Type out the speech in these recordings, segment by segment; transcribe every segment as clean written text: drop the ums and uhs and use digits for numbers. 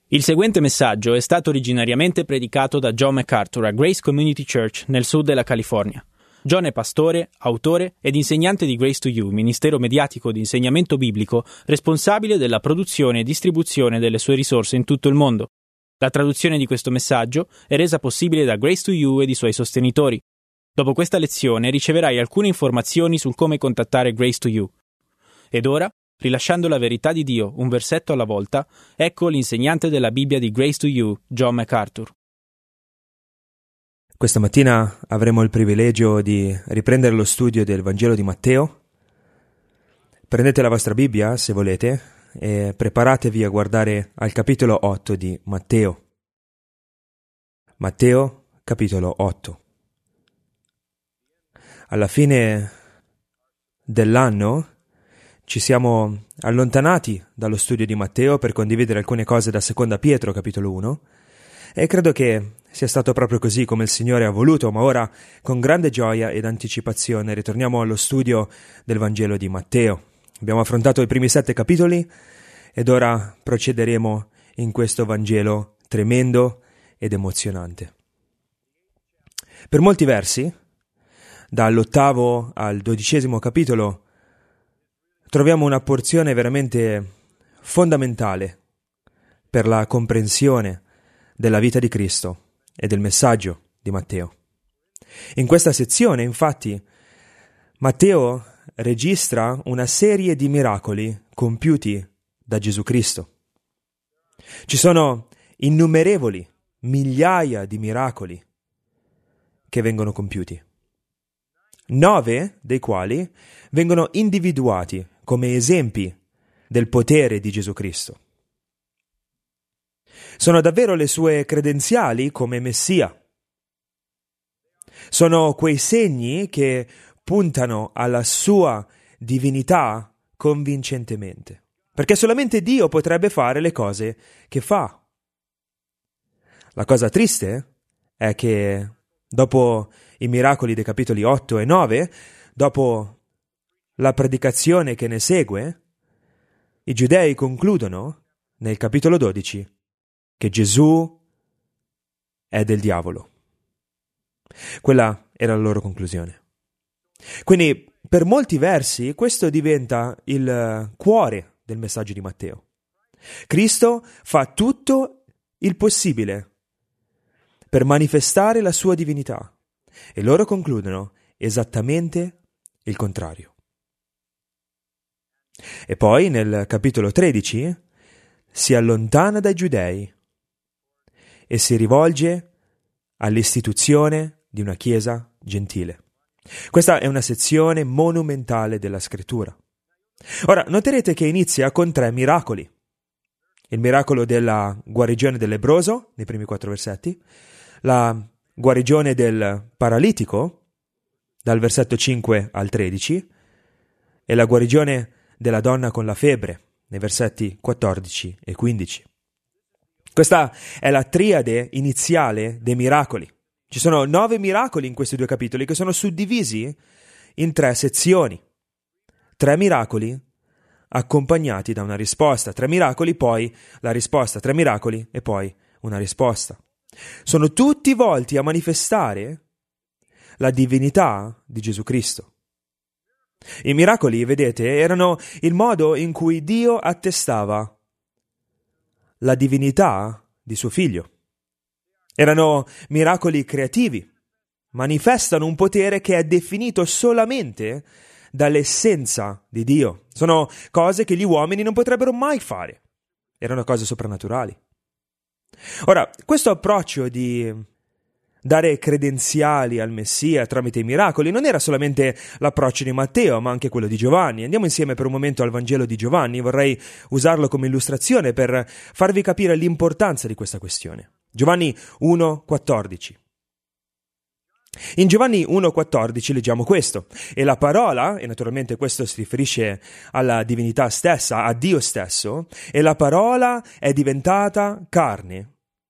Il seguente messaggio è stato originariamente predicato da John MacArthur a Grace Community Church nel sud della California. John è pastore, autore ed insegnante di Grace to You, ministero mediatico di insegnamento biblico responsabile della produzione e distribuzione delle sue risorse in tutto il mondo. La traduzione di questo messaggio è resa possibile da Grace to You ed i suoi sostenitori. Dopo questa lezione riceverai alcune informazioni sul come contattare Grace to You. Ed ora, rilasciando la verità di Dio un versetto alla volta, ecco l'insegnante della Bibbia di Grace to You, John MacArthur. Questa mattina avremo il privilegio di riprendere lo studio del Vangelo di Matteo. Prendete la vostra Bibbia, se volete, e preparatevi a guardare al capitolo 8 di Matteo. Matteo, capitolo 8. Alla fine dell'anno ci siamo allontanati dallo studio di Matteo per condividere alcune cose da Seconda Pietro, capitolo 1, e credo che sia stato proprio così come il Signore ha voluto, ma ora con grande gioia ed anticipazione ritorniamo allo studio del Vangelo di Matteo. Abbiamo affrontato i primi 7 capitoli ed ora procederemo in questo Vangelo tremendo ed emozionante. Per molti versi, dall'8° al 12° capitolo, troviamo una porzione veramente fondamentale per la comprensione della vita di Cristo e del messaggio di Matteo. In questa sezione, infatti, Matteo registra una serie di miracoli compiuti da Gesù Cristo. Ci sono innumerevoli, migliaia di miracoli che vengono compiuti. 9 dei quali vengono individuati come esempi del potere di Gesù Cristo. Sono davvero le sue credenziali come Messia. Sono quei segni che puntano alla sua divinità convincentemente, perché solamente Dio potrebbe fare le cose che fa. La cosa triste è che dopo i miracoli dei capitoli 8 e 9, dopo la predicazione che ne segue, i giudei concludono nel capitolo 12 che Gesù è del diavolo. Quella era la loro conclusione. Quindi, per molti versi, questo diventa il cuore del messaggio di Matteo. Cristo fa tutto il possibile per manifestare la sua divinità e loro concludono esattamente il contrario. E poi, nel capitolo 13, si allontana dai giudei e si rivolge all'istituzione di una chiesa gentile. Questa è una sezione monumentale della scrittura. Ora, noterete che inizia con 3 miracoli. Il miracolo della guarigione del lebbroso, nei primi 4 versetti, la guarigione del paralitico, dal versetto 5 al 13, e la guarigione della donna con la febbre, nei versetti 14 e 15. Questa è la triade iniziale dei miracoli. Ci sono 9 miracoli in questi 2 capitoli che sono suddivisi in 3 sezioni. 3 miracoli accompagnati da una risposta, 3 miracoli, poi la risposta, 3 miracoli e poi una risposta. Sono tutti volti a manifestare la divinità di Gesù Cristo. I miracoli, vedete, erano il modo in cui Dio attestava la divinità di suo figlio. Erano miracoli creativi, manifestano un potere che è definito solamente dall'essenza di Dio. Sono cose che gli uomini non potrebbero mai fare. Erano cose soprannaturali. Ora, questo approccio di dare credenziali al Messia tramite i miracoli non era solamente l'approccio di Matteo, ma anche quello di Giovanni. Andiamo insieme per un momento al Vangelo di Giovanni. Vorrei usarlo come illustrazione per farvi capire l'importanza di questa questione. Giovanni 1,14. In Giovanni 1,14 leggiamo questo: e la parola, e naturalmente questo si riferisce alla divinità stessa, a Dio stesso, e la parola è diventata carne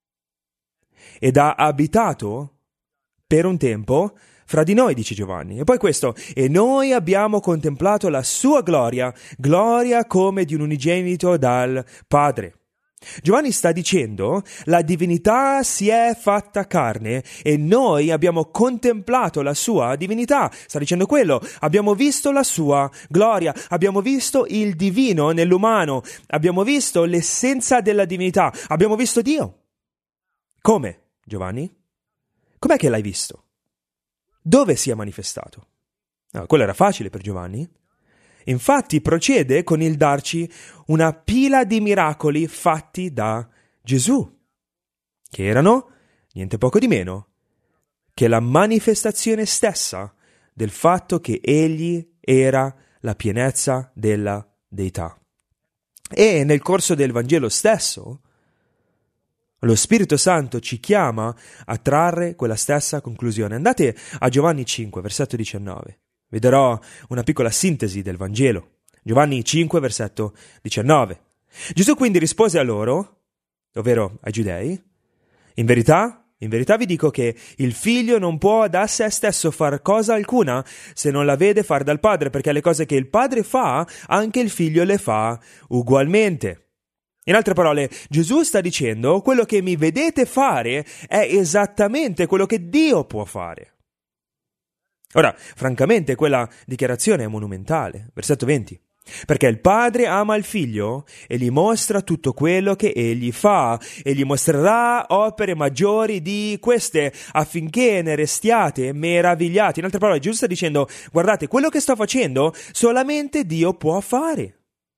ed ha abitato per un tempo fra di noi, dice Giovanni. E poi questo: e noi abbiamo contemplato la sua gloria, gloria come di un unigenito dal Padre, Giovanni sta dicendo: la divinità si è fatta carne e noi abbiamo contemplato la sua divinità. Sta dicendo quello: abbiamo visto la sua gloria, abbiamo visto il divino nell'umano, abbiamo visto l'essenza della divinità, abbiamo visto Dio. Come, Giovanni? Com'è che l'hai visto? Dove si è manifestato? Quello era facile per Giovanni. Infatti procede con il darci una pila di miracoli fatti da Gesù, che erano niente poco di meno che la manifestazione stessa del fatto che egli era la pienezza della deità. E nel corso del Vangelo stesso, lo Spirito Santo ci chiama a trarre quella stessa conclusione. Andate a Giovanni 5, versetto 19. Vi darò una piccola sintesi del Vangelo. Giovanni 5, versetto 19. Gesù quindi rispose a loro, ovvero ai giudei: in verità vi dico che il figlio non può da sé stesso far cosa alcuna se non la vede far dal padre, perché le cose che il padre fa, anche il figlio le fa ugualmente. In altre parole, Gesù sta dicendo: quello che mi vedete fare è esattamente quello che Dio può fare. Ora, francamente, quella dichiarazione è monumentale. Versetto 20. Perché il padre ama il figlio e gli mostra tutto quello che egli fa e gli mostrerà opere maggiori di queste affinché ne restiate meravigliati. In altre parole, Gesù sta dicendo: guardate, quello che sto facendo solamente Dio può fare.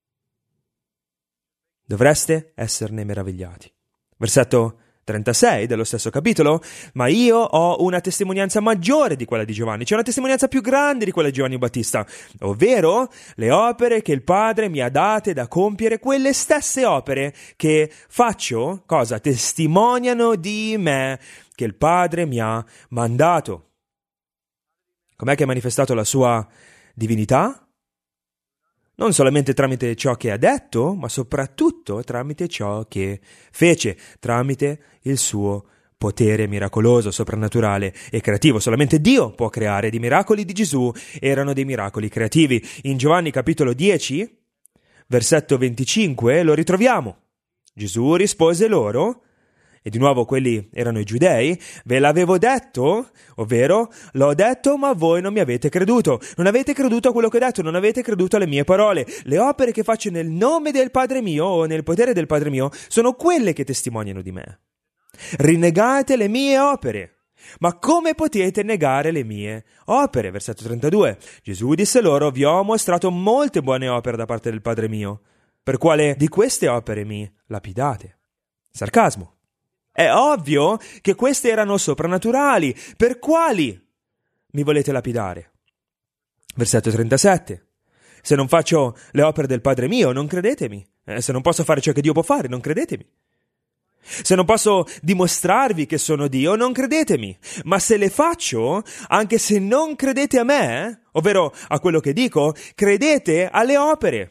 Dovreste esserne meravigliati. Versetto 36 dello stesso capitolo: ma io ho una testimonianza maggiore di quella di Giovanni, c'è una testimonianza più grande di quella di Giovanni Battista, ovvero le opere che il Padre mi ha date da compiere, quelle stesse opere che faccio, cosa? Testimoniano di me che il Padre mi ha mandato. Com'è che ha manifestato la sua divinità? Non solamente tramite ciò che ha detto, ma soprattutto tramite ciò che fece, tramite il suo potere miracoloso, soprannaturale e creativo. Solamente Dio può creare. I miracoli di Gesù erano dei miracoli creativi. In Giovanni capitolo 10, versetto 25, lo ritroviamo. Gesù rispose loro, e di nuovo quelli erano i giudei: ve l'avevo detto, ovvero l'ho detto ma voi non mi avete creduto. Non avete creduto a quello che ho detto, non avete creduto alle mie parole. Le opere che faccio nel nome del Padre mio o nel potere del Padre mio sono quelle che testimoniano di me. Rinnegate le mie opere. Ma come potete negare le mie opere? Versetto 32. Gesù disse loro: vi ho mostrato molte buone opere da parte del Padre mio. Per quale di queste opere mi lapidate? Sarcasmo. È ovvio che queste erano soprannaturali. Per quali mi volete lapidare? Versetto 37. Se non faccio le opere del Padre mio, non credetemi. Se non posso fare ciò che Dio può fare, non credetemi. Se non posso dimostrarvi che sono Dio, non credetemi. Ma se le faccio, anche se non credete a me, ovvero a quello che dico, credete alle opere,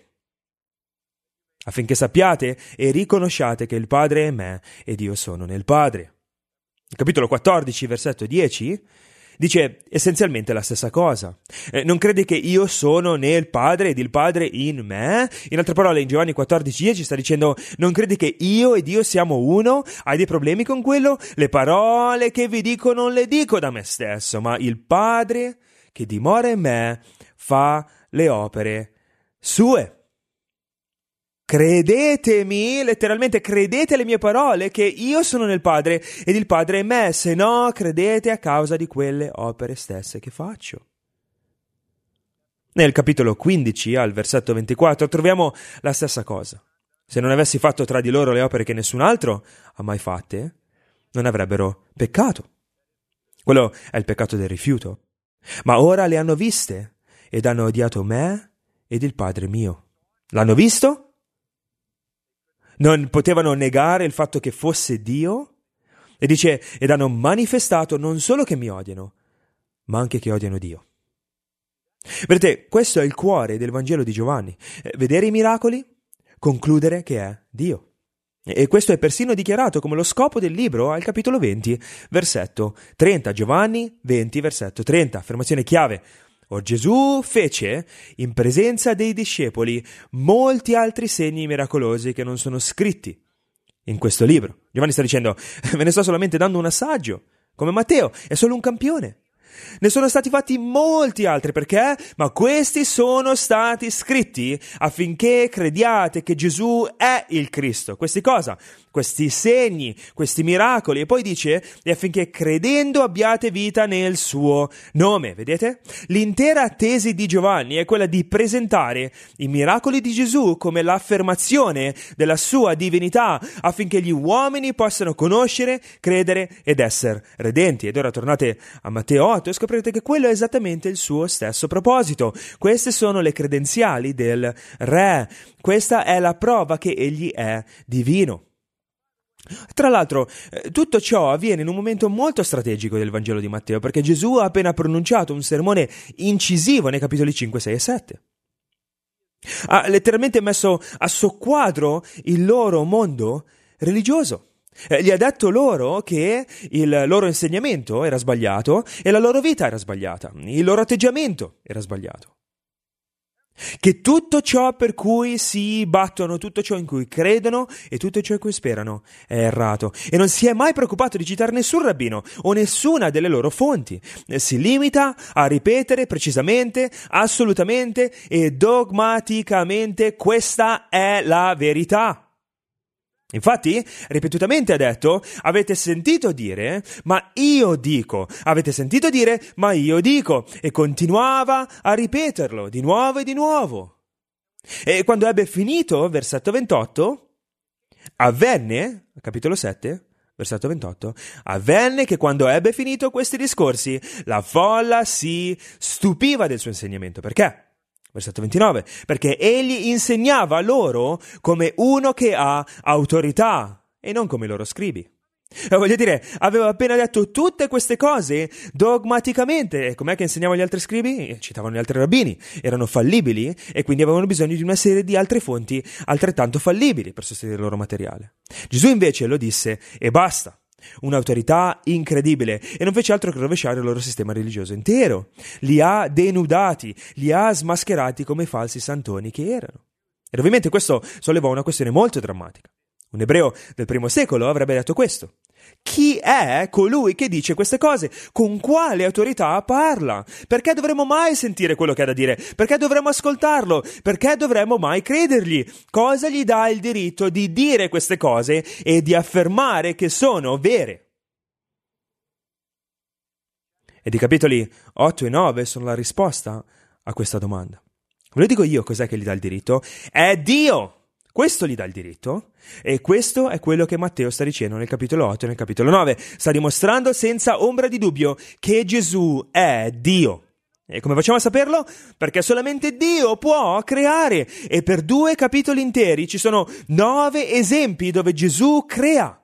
affinché sappiate e riconosciate che il Padre è me ed io sono nel Padre. Il capitolo 14, versetto 10, dice essenzialmente la stessa cosa. Non crede che io sono nel Padre ed il Padre in me? In altre parole, in Giovanni 14,10 sta dicendo: non credi che io e Dio siamo uno? Hai dei problemi con quello? Le parole che vi dico non le dico da me stesso, ma il Padre che dimora in me fa le opere sue. Credetemi, letteralmente credete alle mie parole, che io sono nel Padre ed il Padre in me, se no credete a causa di quelle opere stesse che faccio. Nel capitolo 15, al versetto 24, troviamo la stessa cosa. Se non avessi fatto tra di loro le opere che nessun altro ha mai fatte, non avrebbero peccato. Quello è il peccato del rifiuto. Ma ora le hanno viste ed hanno odiato me ed il Padre mio. L'hanno visto? Non potevano negare il fatto che fosse Dio? E dice: ed hanno manifestato non solo che mi odiano, ma anche che odiano Dio. Vedete, questo è il cuore del Vangelo di Giovanni. Vedere i miracoli, concludere che è Dio. E questo è persino dichiarato come lo scopo del libro al capitolo 20, versetto 30. Giovanni 20, versetto 30. Affermazione chiave. Or Gesù fece, in presenza dei discepoli, molti altri segni miracolosi che non sono scritti in questo libro. Giovanni sta dicendo, ve ne sto solamente dando un assaggio, come Matteo, è solo un campione. Ne sono stati fatti molti altri, perché? Ma questi sono stati scritti affinché crediate che Gesù è il Cristo. Questi cosa? Questi segni, questi miracoli, e poi dice, e affinché credendo abbiate vita nel suo nome. Vedete? L'intera tesi di Giovanni è quella di presentare i miracoli di Gesù come l'affermazione della sua divinità, affinché gli uomini possano conoscere, credere ed essere redenti. Ed ora tornate a Matteo 8 e scoprirete che quello è esattamente il suo stesso proposito. Queste sono le credenziali del Re. Questa è la prova che egli è divino. Tra l'altro, tutto ciò avviene in un momento molto strategico del Vangelo di Matteo, perché Gesù ha appena pronunciato un sermone incisivo nei capitoli 5, 6 e 7. Ha letteralmente messo a soqquadro il loro mondo religioso. Gli ha detto loro che il loro insegnamento era sbagliato e la loro vita era sbagliata, il loro atteggiamento era sbagliato. Che tutto ciò per cui si battono, tutto ciò in cui credono e tutto ciò in cui sperano è errato. E non si è mai preoccupato di citare nessun rabbino o nessuna delle loro fonti. Si limita a ripetere precisamente, assolutamente e dogmaticamente: questa è la verità. Infatti, ripetutamente ha detto: avete sentito dire, ma io dico. Avete sentito dire, ma io dico. E continuava a ripeterlo di nuovo e di nuovo. E quando ebbe finito, versetto 28, avvenne, capitolo 7, versetto 28, avvenne che quando ebbe finito questi discorsi, la folla si stupiva del suo insegnamento. Perché? Versetto 29, perché egli insegnava loro come uno che ha autorità e non come i loro scribi. Voglio dire, aveva appena detto tutte queste cose dogmaticamente. E com'è che insegnava gli altri scribi? Citavano gli altri rabbini, erano fallibili e quindi avevano bisogno di una serie di altre fonti altrettanto fallibili per sostenere il loro materiale. Gesù invece lo disse e basta. Un'autorità incredibile, e non fece altro che rovesciare il loro sistema religioso intero. Li ha denudati, li ha smascherati come falsi santoni che erano. Ed ovviamente questo sollevò una questione molto drammatica. Un ebreo del primo secolo avrebbe detto questo: chi è colui che dice queste cose? Con quale autorità parla? Perché dovremmo mai sentire quello che ha da dire? Perché dovremmo ascoltarlo? Perché dovremmo mai credergli? Cosa gli dà il diritto di dire queste cose e di affermare che sono vere? Ed i capitoli 8 e 9 sono la risposta a questa domanda. Ve lo dico io cos'è che gli dà il diritto? È Dio! Questo gli dà il diritto, e questo è quello che Matteo sta dicendo nel capitolo 8 e nel capitolo 9. Sta dimostrando senza ombra di dubbio che Gesù è Dio. E come facciamo a saperlo? Perché solamente Dio può creare, e per 2 capitoli interi ci sono 9 esempi dove Gesù crea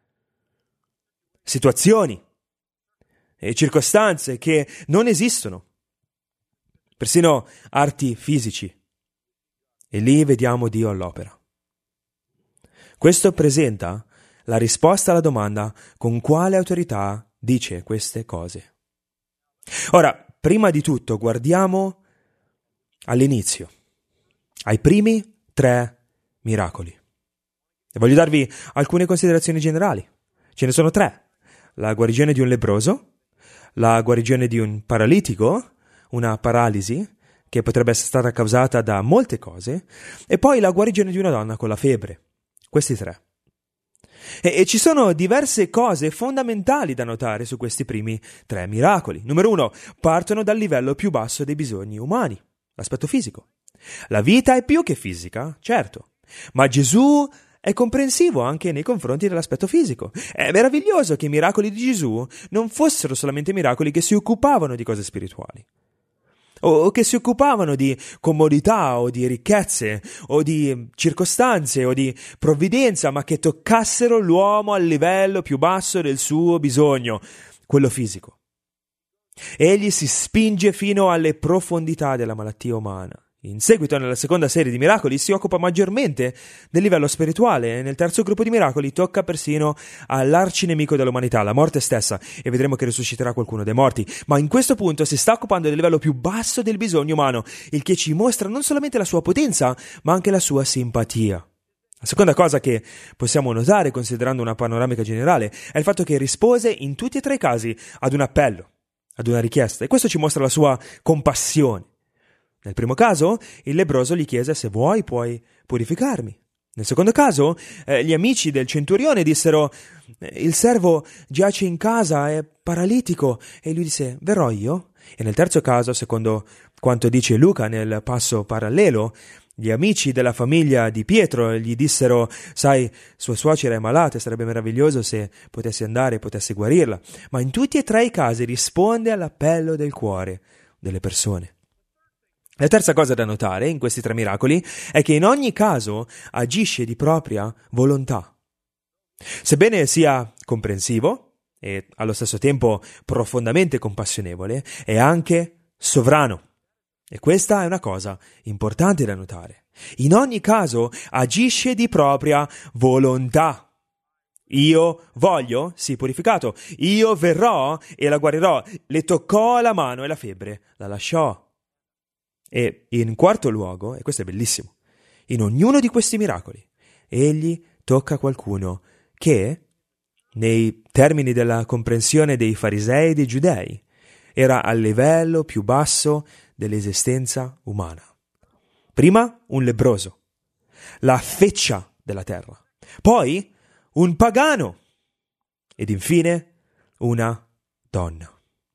situazioni e circostanze che non esistono, persino arti fisici, e lì vediamo Dio all'opera. Questo presenta la risposta alla domanda: con quale autorità dice queste cose? Ora, prima di tutto, guardiamo all'inizio, ai primi 3 miracoli. E voglio darvi alcune considerazioni generali. Ce ne sono 3. La guarigione di un lebbroso, la guarigione di un paralitico, una paralisi che potrebbe essere stata causata da molte cose, e poi la guarigione di una donna con la febbre. Questi 3. E ci sono diverse cose fondamentali da notare su questi primi 3 miracoli. Numero 1, partono dal livello più basso dei bisogni umani, l'aspetto fisico. La vita è più che fisica, certo, ma Gesù è comprensivo anche nei confronti dell'aspetto fisico. È meraviglioso che i miracoli di Gesù non fossero solamente miracoli che si occupavano di cose spirituali, o che si occupavano di comodità o di ricchezze o di circostanze o di provvidenza, ma che toccassero l'uomo al livello più basso del suo bisogno, quello fisico. Egli si spinge fino alle profondità della malattia umana. In seguito, nella seconda serie di miracoli, si occupa maggiormente del livello spirituale, e nel terzo gruppo di miracoli tocca persino all'arcinemico dell'umanità, la morte stessa, e vedremo che risusciterà qualcuno dei morti. Ma in questo punto si sta occupando del livello più basso del bisogno umano, il che ci mostra non solamente la sua potenza, ma anche la sua simpatia. La seconda cosa che possiamo notare, considerando una panoramica generale, è il fatto che rispose in tutti e tre i casi ad un appello, ad una richiesta, e questo ci mostra la sua compassione. Nel primo caso, il lebbroso gli chiese: se vuoi, puoi purificarmi. Nel secondo caso, gli amici del centurione dissero: il servo giace in casa, è paralitico, e lui disse: verrò io. E nel terzo caso, secondo quanto dice Luca nel passo parallelo, gli amici della famiglia di Pietro gli dissero: sai, sua suocera è malata, sarebbe meraviglioso se potessi andare e potessi guarirla. Ma in tutti e tre i casi risponde all'appello del cuore delle persone. La terza cosa da notare in questi tre miracoli è che in ogni caso agisce di propria volontà. Sebbene sia comprensivo e allo stesso tempo profondamente compassionevole, è anche sovrano. E questa è una cosa importante da notare. In ogni caso agisce di propria volontà. Io voglio, sii purificato. Io verrò e la guarirò. Le toccò la mano e la febbre la lasciò. E in quarto luogo, e questo è bellissimo, in ognuno di questi miracoli, egli tocca qualcuno che, nei termini della comprensione dei farisei e dei giudei, era al livello più basso dell'esistenza umana. Prima un lebbroso, la feccia della terra, poi un pagano ed infine una donna.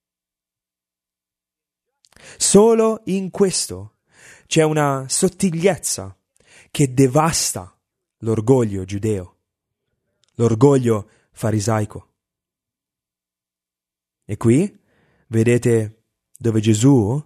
Solo in questo c'è una sottigliezza che devasta l'orgoglio giudeo, l'orgoglio farisaico. E qui vedete dove Gesù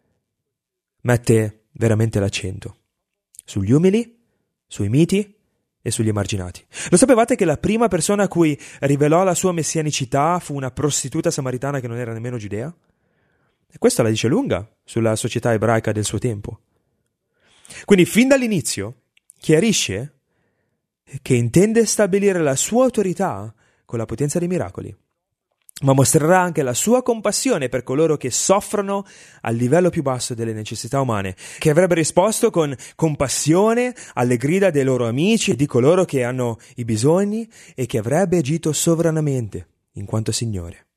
mette veramente l'accento: sugli umili, sui miti e sugli emarginati. Lo sapevate che la prima persona a cui rivelò la sua messianicità fu una prostituta samaritana che non era nemmeno giudea? E questo la dice lunga sulla società ebraica del suo tempo. Quindi fin dall'inizio chiarisce che intende stabilire la sua autorità con la potenza dei miracoli, ma mostrerà anche la sua compassione per coloro che soffrono al livello più basso delle necessità umane, che avrebbe risposto con compassione alle grida dei loro amici e di coloro che hanno i bisogni, e che avrebbe agito sovranamente in quanto Signore.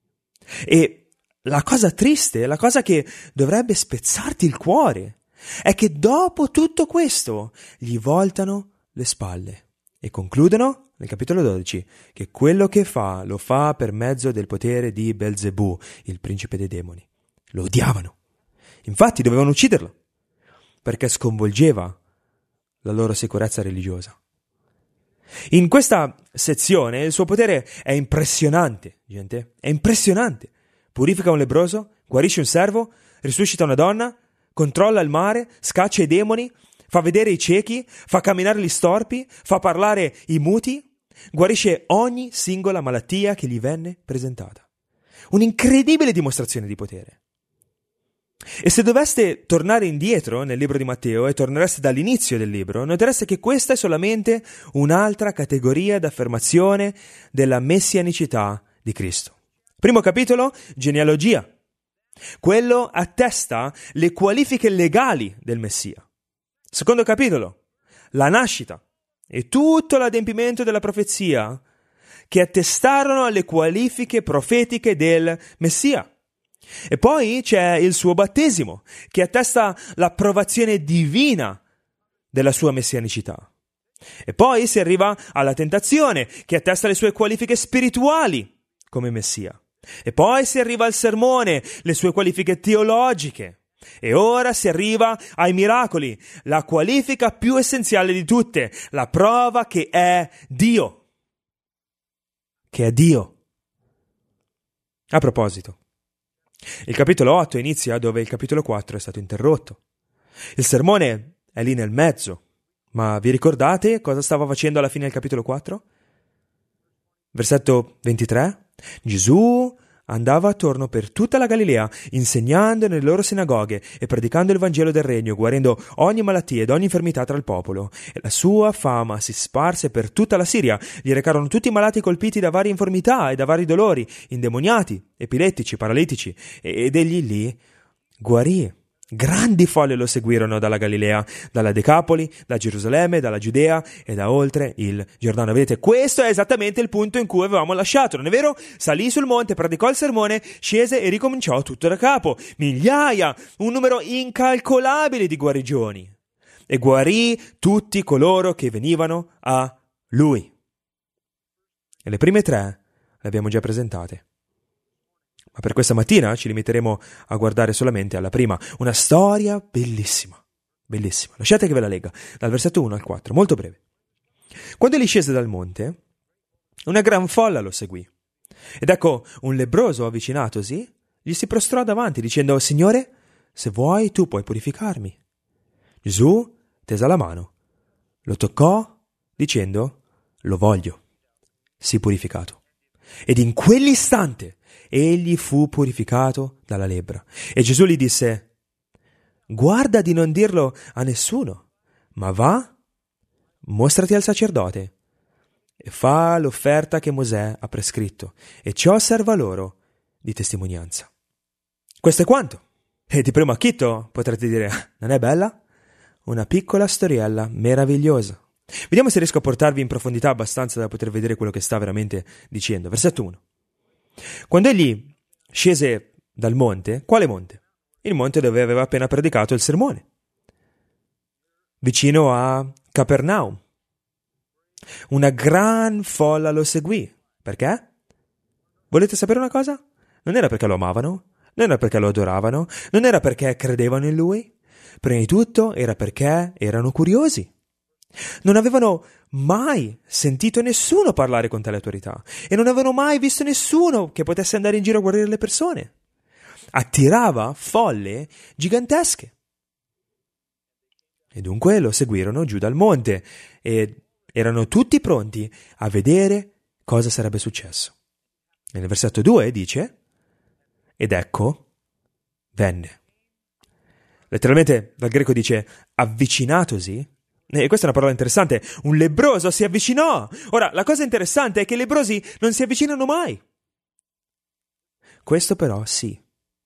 E la cosa triste, la cosa che dovrebbe spezzarti il cuore, è che dopo tutto questo gli voltano le spalle e concludono nel capitolo 12 che quello che fa lo fa per mezzo del potere di Belzebù, il principe dei demoni. Lo odiavano. Infatti dovevano ucciderlo perché sconvolgeva la loro sicurezza religiosa. In questa sezione il suo potere è impressionante, gente, è impressionante. Purifica un lebbroso, guarisce un servo, risuscita una donna, controlla il mare, scaccia i demoni, fa vedere i ciechi, fa camminare gli storpi, fa parlare i muti, guarisce ogni singola malattia che gli venne presentata. Un'incredibile dimostrazione di potere. E se doveste tornare indietro nel libro di Matteo e tornereste dall'inizio del libro, notereste che questa è solamente un'altra categoria d'affermazione della messianicità di Cristo. Primo capitolo, genealogia. Quello attesta le qualifiche legali del Messia. Secondo capitolo, la nascita e tutto l'adempimento della profezia che attestarono le qualifiche profetiche del Messia. E poi c'è il suo battesimo, che attesta l'approvazione divina della sua messianicità. E poi si arriva alla tentazione, che attesta le sue qualifiche spirituali come Messia. E poi si arriva al sermone, le sue qualifiche teologiche. E ora si arriva ai miracoli, la qualifica più essenziale di tutte, la prova che è Dio. Che è Dio. A proposito, il capitolo 8 inizia dove il capitolo 4 è stato interrotto. Il sermone è lì nel mezzo, ma vi ricordate cosa stava facendo alla fine del capitolo 4? Versetto 23. Gesù andava attorno per tutta la Galilea, insegnando nelle loro sinagoghe e predicando il Vangelo del Regno, guarendo ogni malattia ed ogni infermità tra il popolo. E la sua fama si sparse per tutta la Siria. Gli recarono tutti i malati colpiti da varie infermità e da vari dolori, indemoniati, epilettici, paralitici, ed egli li guarì. Grandi folle lo seguirono dalla Galilea, dalla Decapoli, da Gerusalemme, dalla Giudea e da oltre il Giordano. Vedete, questo è esattamente il punto in cui avevamo lasciato, non è vero? Salì sul monte, predicò il sermone, scese e ricominciò tutto da capo. Migliaia, un numero incalcolabile di guarigioni. E guarì tutti coloro che venivano a lui. E le prime 3 le abbiamo già presentate. Ma per questa mattina ci limiteremo a guardare solamente alla prima, una storia bellissima, bellissima. Lasciate che ve la legga, dal versetto 1 al 4, molto breve. Quando egli scese dal monte, una gran folla lo seguì. Ed ecco, un lebbroso avvicinatosi, gli si prostrò davanti, dicendo: Signore, se vuoi tu puoi purificarmi. Gesù tesa la mano, lo toccò, dicendo: Lo voglio, sii purificato. Ed in quell'istante egli fu purificato dalla lebbra. E Gesù gli disse: guarda di non dirlo a nessuno, ma va, mostrati al sacerdote e fa l'offerta che Mosè ha prescritto, e ciò serva loro di testimonianza. Questo è quanto. E di primo acchito potrete dire: non è bella? Una piccola storiella meravigliosa. Vediamo se riesco a portarvi in profondità abbastanza da poter vedere quello che sta veramente dicendo. Versetto 1. Quando egli scese dal monte, quale monte? Il monte dove aveva appena predicato il sermone, vicino a Capernaum. Una gran folla lo seguì. Perché? Volete sapere una cosa? Non era perché lo amavano, non era perché lo adoravano, non era perché credevano in lui. Prima di tutto era perché erano curiosi. Non avevano mai sentito nessuno parlare con tale autorità e non avevano mai visto nessuno che potesse andare in giro a guarire le persone. Attirava folle gigantesche. E dunque lo seguirono giù dal monte e erano tutti pronti a vedere cosa sarebbe successo. E nel versetto 2 dice: ed ecco, venne. Letteralmente dal greco dice avvicinatosi. E questa è una parola interessante. Un lebbroso si avvicinò. Ora, la cosa interessante è che i lebbrosi non si avvicinano mai. Questo però sì.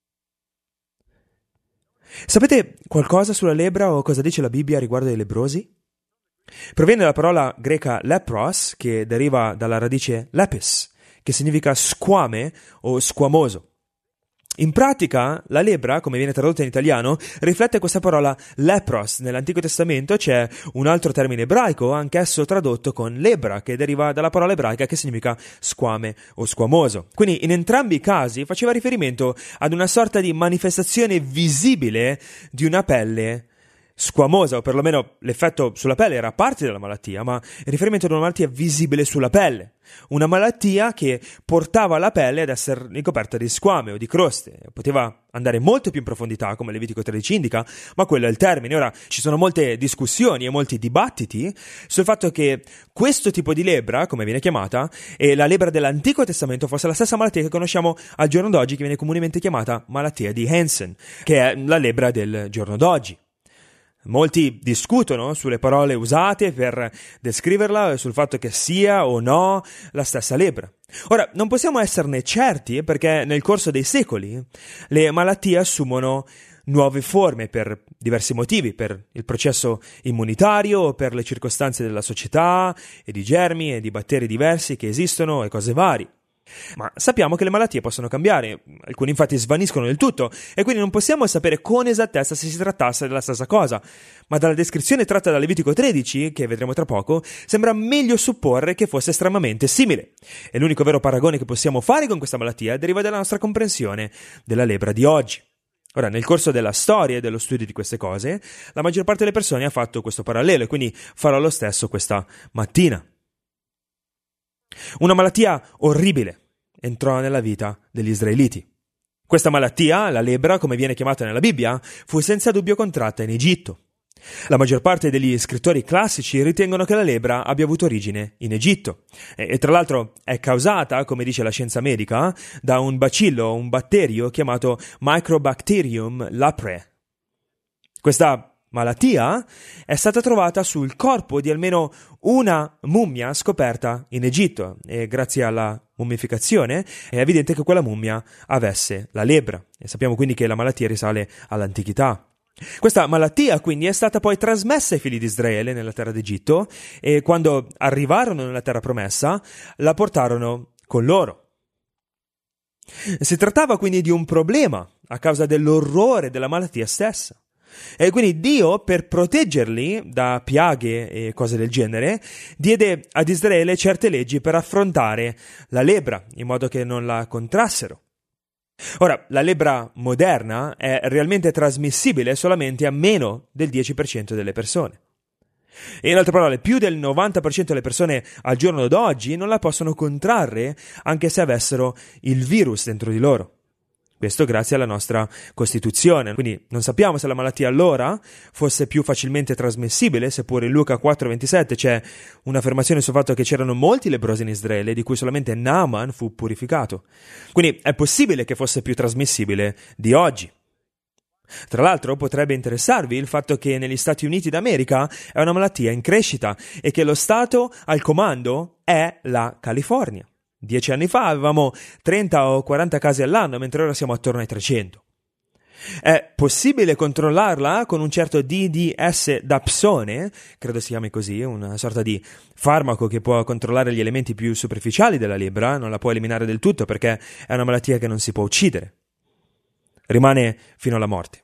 Sapete qualcosa sulla lebbra o cosa dice la Bibbia riguardo ai lebbrosi? Proviene dalla parola greca lepros, che deriva dalla radice lepis, che significa squame o squamoso. In pratica, la lebbra, come viene tradotta in italiano, riflette questa parola lepros. Nell'Antico Testamento c'è un altro termine ebraico, anch'esso tradotto con lebbra, che deriva dalla parola ebraica che significa squame o squamoso. Quindi in entrambi i casi faceva riferimento ad una sorta di manifestazione visibile di una pelle squamosa, o perlomeno l'effetto sulla pelle era parte della malattia, ma il riferimento ad una malattia visibile sulla pelle. Una malattia che portava la pelle ad essere ricoperta di squame o di croste. Poteva andare molto più in profondità, come Levitico 13 indica, ma quello è il termine. Ora, ci sono molte discussioni e molti dibattiti sul fatto che questo tipo di lebbra, come viene chiamata, e la lebbra dell'Antico Testamento fosse la stessa malattia che conosciamo al giorno d'oggi, che viene comunemente chiamata malattia di Hansen, che è la lebbra del giorno d'oggi. Molti discutono sulle parole usate per descriverla e sul fatto che sia o no la stessa lebbra. Ora, non possiamo esserne certi perché nel corso dei secoli le malattie assumono nuove forme per diversi motivi, per il processo immunitario, per le circostanze della società e di germi e di batteri diversi che esistono e cose varie. Ma sappiamo che le malattie possono cambiare, alcuni infatti svaniscono del tutto e quindi non possiamo sapere con esattezza se si trattasse della stessa cosa, ma dalla descrizione tratta da Levitico 13, che vedremo tra poco, sembra meglio supporre che fosse estremamente simile. E l'unico vero paragone che possiamo fare con questa malattia deriva dalla nostra comprensione della lebbra di oggi. Ora, nel corso della storia e dello studio di queste cose, la maggior parte delle persone ha fatto questo parallelo e quindi farò lo stesso questa mattina. Una malattia orribile entrò nella vita degli israeliti. Questa malattia, la lebbra, come viene chiamata nella Bibbia, fu senza dubbio contratta in Egitto. La maggior parte degli scrittori classici ritengono che la lebbra abbia avuto origine in Egitto e tra l'altro è causata, come dice la scienza medica, da un bacillo, un batterio chiamato Microbacterium leprae. Questa malattia è stata trovata sul corpo di almeno una mummia scoperta in Egitto e grazie alla mummificazione è evidente che quella mummia avesse la lebbra e sappiamo quindi che la malattia risale all'antichità. Questa malattia quindi è stata poi trasmessa ai figli di Israele nella terra d'Egitto e quando arrivarono nella terra promessa la portarono con loro. Si trattava quindi di un problema a causa dell'orrore della malattia stessa. E quindi Dio, per proteggerli da piaghe e cose del genere, diede ad Israele certe leggi per affrontare la lebbra, in modo che non la contrassero. Ora, la lebbra moderna è realmente trasmissibile solamente a meno del 10% delle persone. In altre parole, più del 90% delle persone al giorno d'oggi non la possono contrarre anche se avessero il virus dentro di loro. Questo grazie alla nostra Costituzione. Quindi non sappiamo se la malattia allora fosse più facilmente trasmissibile, seppure in Luca 4,27 c'è un'affermazione sul fatto che c'erano molti lebbrosi in Israele, di cui solamente Naaman fu purificato. Quindi è possibile che fosse più trasmissibile di oggi. Tra l'altro potrebbe interessarvi il fatto che negli Stati Uniti d'America è una malattia in crescita e che lo stato al comando è la California. 10 anni fa avevamo 30 o 40 casi all'anno, mentre ora siamo attorno ai 300. È possibile controllarla con un certo DDS dapsone, credo si chiami così, una sorta di farmaco che può controllare gli elementi più superficiali della lebbra, non la può eliminare del tutto perché è una malattia che non si può uccidere. Rimane fino alla morte.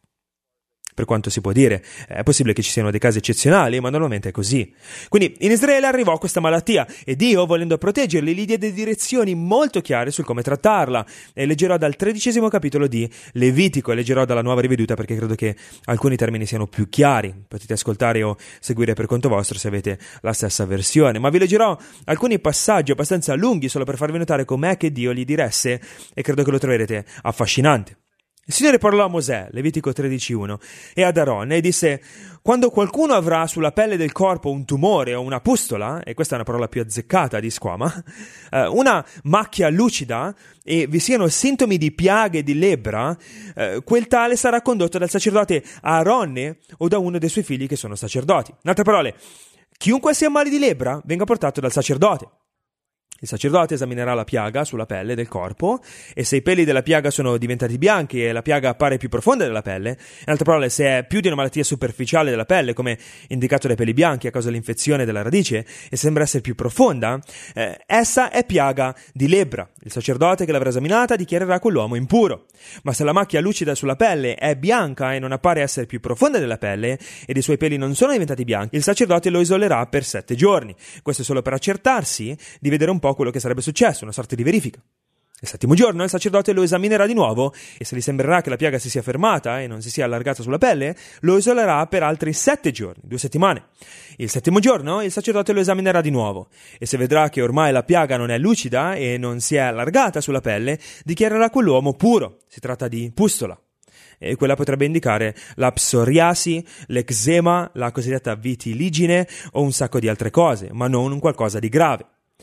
Per quanto si può dire, è possibile che ci siano dei casi eccezionali, ma normalmente è così. Quindi in Israele arrivò questa malattia e Dio, volendo proteggerli, gli diede direzioni molto chiare sul come trattarla. E leggerò dal 13° capitolo di Levitico e leggerò dalla Nuova Riveduta perché credo che alcuni termini siano più chiari. Potete ascoltare o seguire per conto vostro se avete la stessa versione. Ma vi leggerò alcuni passaggi abbastanza lunghi solo per farvi notare com'è che Dio gli diresse e credo che lo troverete affascinante. Il Signore parlò a Mosè, Levitico 13,1, e ad Aaron e disse: quando qualcuno avrà sulla pelle del corpo un tumore o una pustola, e questa è una parola più azzeccata di squama, una macchia lucida e vi siano sintomi di piaghe di lebbra, quel tale sarà condotto dal sacerdote Aaronne o da uno dei suoi figli che sono sacerdoti. In altre parole, chiunque sia male di lebbra venga portato dal sacerdote. Il sacerdote esaminerà la piaga sulla pelle del corpo e se i peli della piaga sono diventati bianchi e la piaga appare più profonda della pelle, in altre parole, se è più di una malattia superficiale della pelle, come indicato dai peli bianchi a causa dell'infezione della radice, e sembra essere più profonda, essa è piaga di lebbra. Il sacerdote che l'avrà esaminata dichiarerà quell'uomo impuro. Ma se la macchia lucida sulla pelle è bianca e non appare essere più profonda della pelle ed i suoi peli non sono diventati bianchi, il sacerdote lo isolerà per 7 giorni. Questo è solo per accertarsi di vedere un po' quello che sarebbe successo, una sorta di verifica. Il 7° giorno il sacerdote lo esaminerà di nuovo e se gli sembrerà che la piaga si sia fermata e non si sia allargata sulla pelle, lo isolerà per altri 7 giorni, 2 settimane. Il 7° giorno il sacerdote lo esaminerà di nuovo e se vedrà che ormai la piaga non è lucida e non si è allargata sulla pelle, dichiarerà quell'uomo puro. Si tratta di pustola. E quella potrebbe indicare la psoriasi, l'eczema, la cosiddetta vitiligine o un sacco di altre cose, ma non un qualcosa di grave.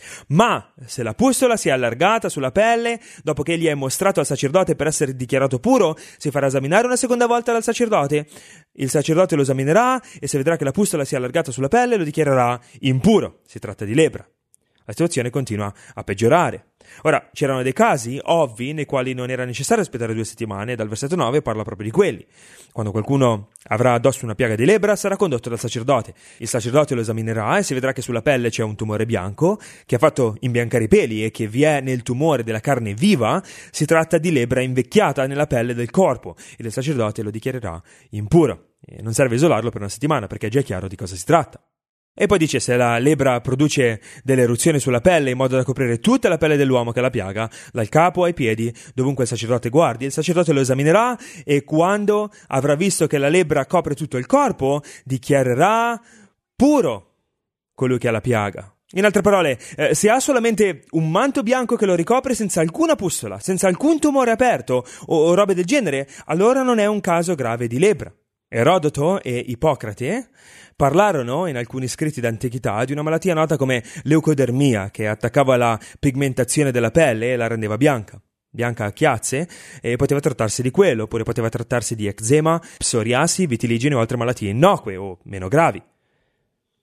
Ma se la pustola si è allargata sulla pelle, dopo che egli è mostrato al sacerdote per essere dichiarato puro, si farà esaminare una seconda volta dal sacerdote. Il sacerdote lo esaminerà e se vedrà che la pustola si è allargata sulla pelle, lo dichiarerà impuro. Si tratta di lebbra. La situazione continua a peggiorare. Ora, c'erano dei casi ovvi nei quali non era necessario aspettare 2 settimane e dal versetto 9 parla proprio di quelli. Quando qualcuno avrà addosso una piaga di lebbra sarà condotto dal sacerdote. Il sacerdote lo esaminerà e si vedrà che sulla pelle c'è un tumore bianco che ha fatto imbiancare i peli e che vi è nel tumore della carne viva. Si tratta di lebbra invecchiata nella pelle del corpo e il sacerdote lo dichiarerà impuro. E non serve isolarlo per 1 settimana perché è già chiaro di cosa si tratta. E poi dice, se la lebbra produce delle eruzioni sulla pelle in modo da coprire tutta la pelle dell'uomo che ha la piaga, dal capo ai piedi, dovunque il sacerdote guardi, il sacerdote lo esaminerà e quando avrà visto che la lebbra copre tutto il corpo, dichiarerà puro colui che ha la piaga. In altre parole, se ha solamente un manto bianco che lo ricopre senza alcuna pustola, senza alcun tumore aperto o robe del genere, allora non è un caso grave di lebbra. Erodoto e Ippocrate parlarono in alcuni scritti d'antichità di una malattia nota come leucodermia, che attaccava la pigmentazione della pelle e la rendeva bianca a chiazze, e poteva trattarsi di quello, oppure poteva trattarsi di eczema, psoriasi, vitiligine o altre malattie innocue o meno gravi.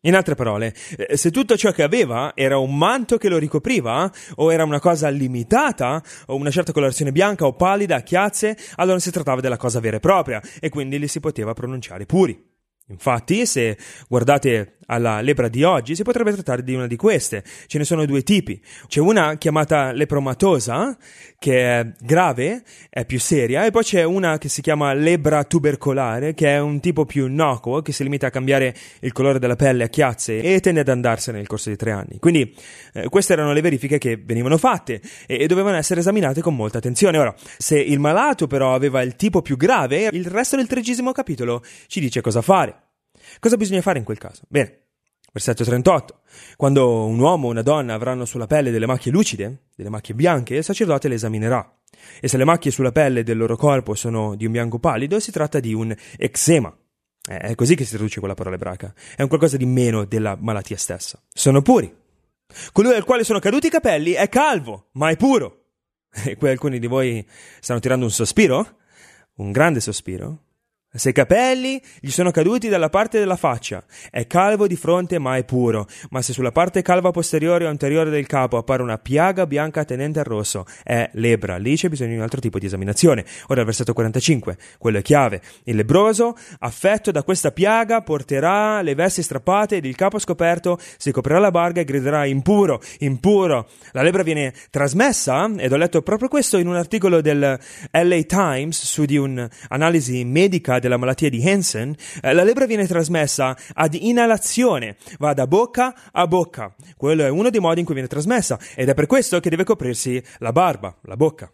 In altre parole, se tutto ciò che aveva era un manto che lo ricopriva, o era una cosa limitata, o una certa colorazione bianca o pallida a chiazze, allora si trattava della cosa vera e propria, e quindi li si poteva pronunciare puri. Infatti, se guardate alla lebbra di oggi, si potrebbe trattare di una di queste. Ce ne sono due tipi. C'è una chiamata lepromatosa, che è grave, è più seria, e poi c'è una che si chiama lebbra tubercolare, che è un tipo più innocuo, che si limita a cambiare il colore della pelle a chiazze e tende ad andarsene nel corso di 3 anni. Quindi queste erano le verifiche che venivano fatte e dovevano essere esaminate con molta attenzione. Ora, se il malato però aveva il tipo più grave, il resto del 13° capitolo ci dice cosa fare. Cosa bisogna fare in quel caso? Bene, versetto 38. Quando un uomo o una donna avranno sulla pelle delle macchie lucide, delle macchie bianche, il sacerdote le esaminerà. E se le macchie sulla pelle del loro corpo sono di un bianco pallido, si tratta di un eczema. È così che si traduce quella parola ebraica. È un qualcosa di meno della malattia stessa. Sono puri. Colui al quale sono caduti i capelli è calvo, ma è puro. E qui alcuni di voi stanno tirando un sospiro? Un grande sospiro? Se i capelli gli sono caduti dalla parte della faccia, è calvo di fronte ma è puro, ma se sulla parte calva posteriore o anteriore del capo appare una piaga bianca tendente al rosso, è lebbra. Lì c'è bisogno di un altro tipo di esaminazione. Ora il versetto 45, quello è chiave. Il lebbroso, affetto da questa piaga, porterà le vesti strappate ed il capo scoperto, si coprirà la barba e griderà impuro, impuro. La lebbra viene trasmessa, ed ho letto proprio questo in un articolo del LA Times su di un'analisi medica della malattia di Hansen. La lebbra viene trasmessa ad inalazione, va da bocca a bocca. Quello è uno dei modi in cui viene trasmessa ed è per questo che deve coprirsi la barba, la bocca.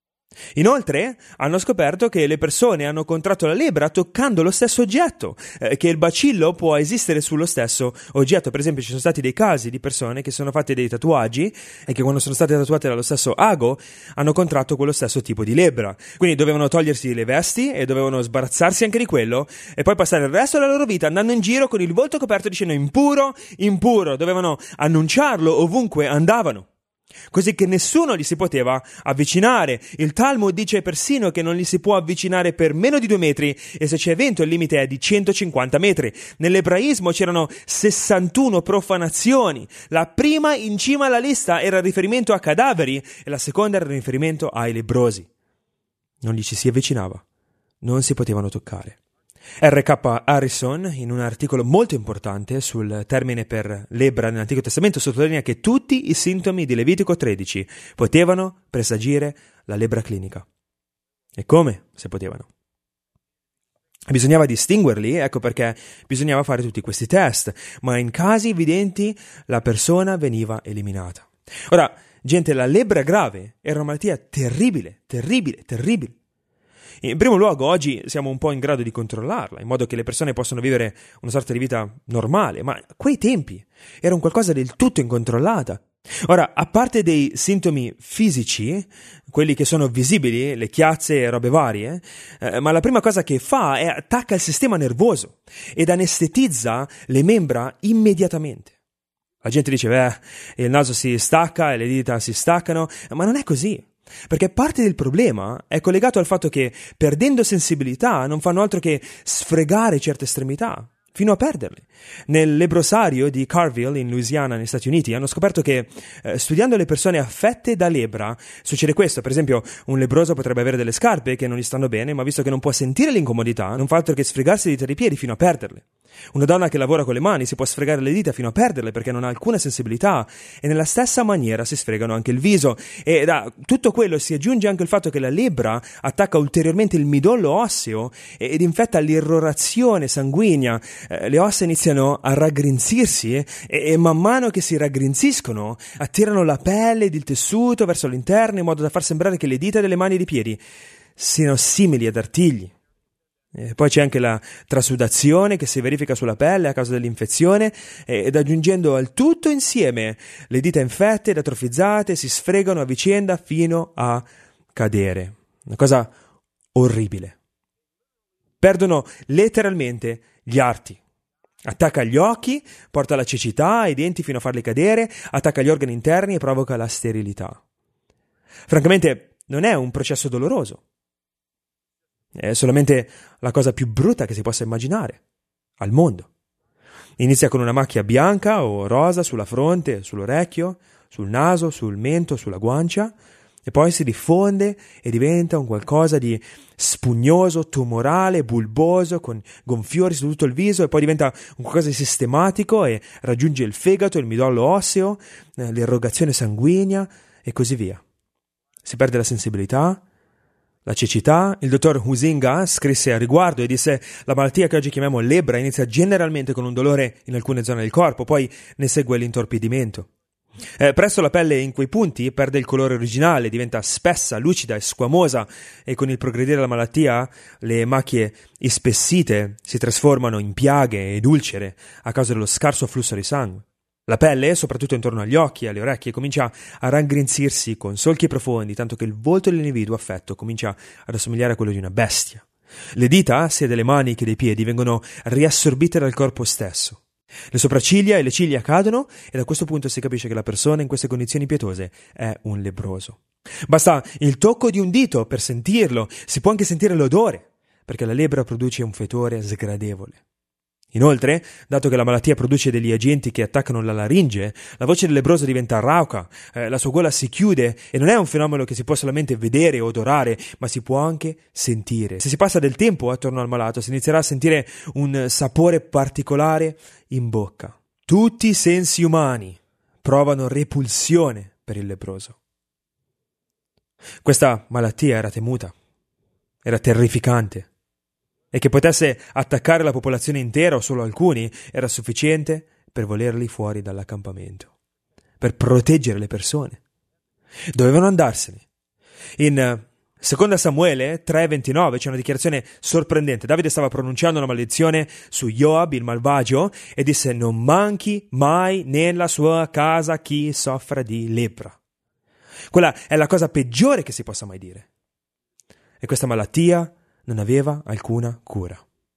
Inoltre hanno scoperto che le persone hanno contratto la lebbra toccando lo stesso oggetto, che il bacillo può esistere sullo stesso oggetto. Per esempio ci sono stati dei casi di persone che sono fatte dei tatuaggi e che quando sono state tatuate dallo stesso ago hanno contratto quello stesso tipo di lebbra. Quindi dovevano togliersi le vesti e dovevano sbarazzarsi anche di quello e poi passare il resto della loro vita andando in giro con il volto coperto dicendo impuro, impuro. Dovevano annunciarlo ovunque andavano, così che nessuno gli si poteva avvicinare. Il Talmud dice persino che non gli si può avvicinare per meno di 2 metri e se c'è vento il limite è di 150 metri. Nell'ebraismo c'erano 61 profanazioni. La prima in cima alla lista era il riferimento a cadaveri e la seconda era il riferimento ai lebbrosi. Non gli ci si avvicinava, non si potevano toccare. R.K. Harrison, in un articolo molto importante sul termine per lebbra nell'Antico Testamento, sottolinea che tutti i sintomi di Levitico 13 potevano presagire la lebbra clinica. E come se potevano? Bisognava distinguerli, ecco perché bisognava fare tutti questi test, ma in casi evidenti la persona veniva eliminata. Ora, gente, la lebbra grave era una malattia terribile, terribile, terribile. In primo luogo, oggi siamo un po' in grado di controllarla, in modo che le persone possano vivere una sorta di vita normale, ma a quei tempi era un qualcosa del tutto incontrollata. Ora, a parte dei sintomi fisici, quelli che sono visibili, le chiazze e robe varie, ma la prima cosa che fa è attacca il sistema nervoso ed anestetizza le membra immediatamente. La gente dice, il naso si stacca e le dita si staccano, ma non è così. Perché parte del problema è collegato al fatto che, perdendo sensibilità, non fanno altro che sfregare certe estremità, fino a perderle. Nel lebbrosario di Carville, in Louisiana, negli Stati Uniti, hanno scoperto che, studiando le persone affette da lebbra, succede questo. Per esempio, un lebbroso potrebbe avere delle scarpe che non gli stanno bene, ma visto che non può sentire l'incomodità, non fa altro che sfregarsi le dita dei piedi fino a perderle. Una donna che lavora con le mani si può sfregare le dita fino a perderle perché non ha alcuna sensibilità, e nella stessa maniera si sfregano anche il viso. E da tutto quello si aggiunge anche il fatto che la lebbra attacca ulteriormente il midollo osseo ed infetta l'irrorazione sanguigna. Le ossa iniziano a raggrinzirsi e man mano che si raggrinziscono attirano la pelle ed il tessuto verso l'interno in modo da far sembrare che le dita delle mani e dei piedi siano simili ad artigli. E poi c'è anche la trasudazione che si verifica sulla pelle a causa dell'infezione ed aggiungendo al tutto insieme le dita infette ed atrofizzate si sfregano a vicenda fino a cadere. Una cosa orribile. Perdono letteralmente gli arti. Attacca gli occhi, porta alla cecità, i denti fino a farli cadere, attacca gli organi interni e provoca la sterilità. Francamente non è un processo doloroso. È solamente la cosa più brutta che si possa immaginare al mondo. Inizia con una macchia bianca o rosa sulla fronte, sull'orecchio, sul naso, sul mento, sulla guancia, e poi si diffonde e diventa un qualcosa di spugnoso, tumorale, bulboso, con gonfiori su tutto il viso, e poi diventa un qualcosa di sistematico e raggiunge il fegato, il midollo osseo, l'erogazione sanguigna e così via. Si perde la sensibilità, la cecità. Il dottor Huizinga scrisse a riguardo e disse: la malattia che oggi chiamiamo lebbra inizia generalmente con un dolore in alcune zone del corpo, poi ne segue l'intorpidimento. Presto la pelle in quei punti perde il colore originale, diventa spessa, lucida e squamosa, e con il progredire della malattia le macchie ispessite si trasformano in piaghe ed ulcere a causa dello scarso flusso di sangue. La pelle, soprattutto intorno agli occhi e alle orecchie, comincia a raggrinzirsi con solchi profondi, tanto che il volto dell'individuo affetto comincia ad assomigliare a quello di una bestia. Le dita, sia delle mani che dei piedi, vengono riassorbite dal corpo stesso. Le sopracciglia e le ciglia cadono, e da questo punto si capisce che la persona in queste condizioni pietose è un lebbroso. Basta il tocco di un dito per sentirlo, si può anche sentire l'odore, perché la lebbra produce un fetore sgradevole. Inoltre, dato che la malattia produce degli agenti che attaccano la laringe, la voce del lebbroso diventa rauca, la sua gola si chiude, e non è un fenomeno che si può solamente vedere o odorare, ma si può anche sentire. Se si passa del tempo attorno al malato, si inizierà a sentire un sapore particolare in bocca. Tutti i sensi umani provano repulsione per il lebbroso. Questa malattia era temuta, era terrificante, e che potesse attaccare la popolazione intera o solo alcuni era sufficiente per volerli fuori dall'accampamento, per proteggere le persone. Dovevano andarsene. In 2 Samuele 3,29 c'è una dichiarazione sorprendente. Davide stava pronunciando una maledizione su Joab, il malvagio, e disse: non manchi mai nella sua casa chi soffra di lebbra. Quella è la cosa peggiore che si possa mai dire. E questa malattia non aveva alcuna cura.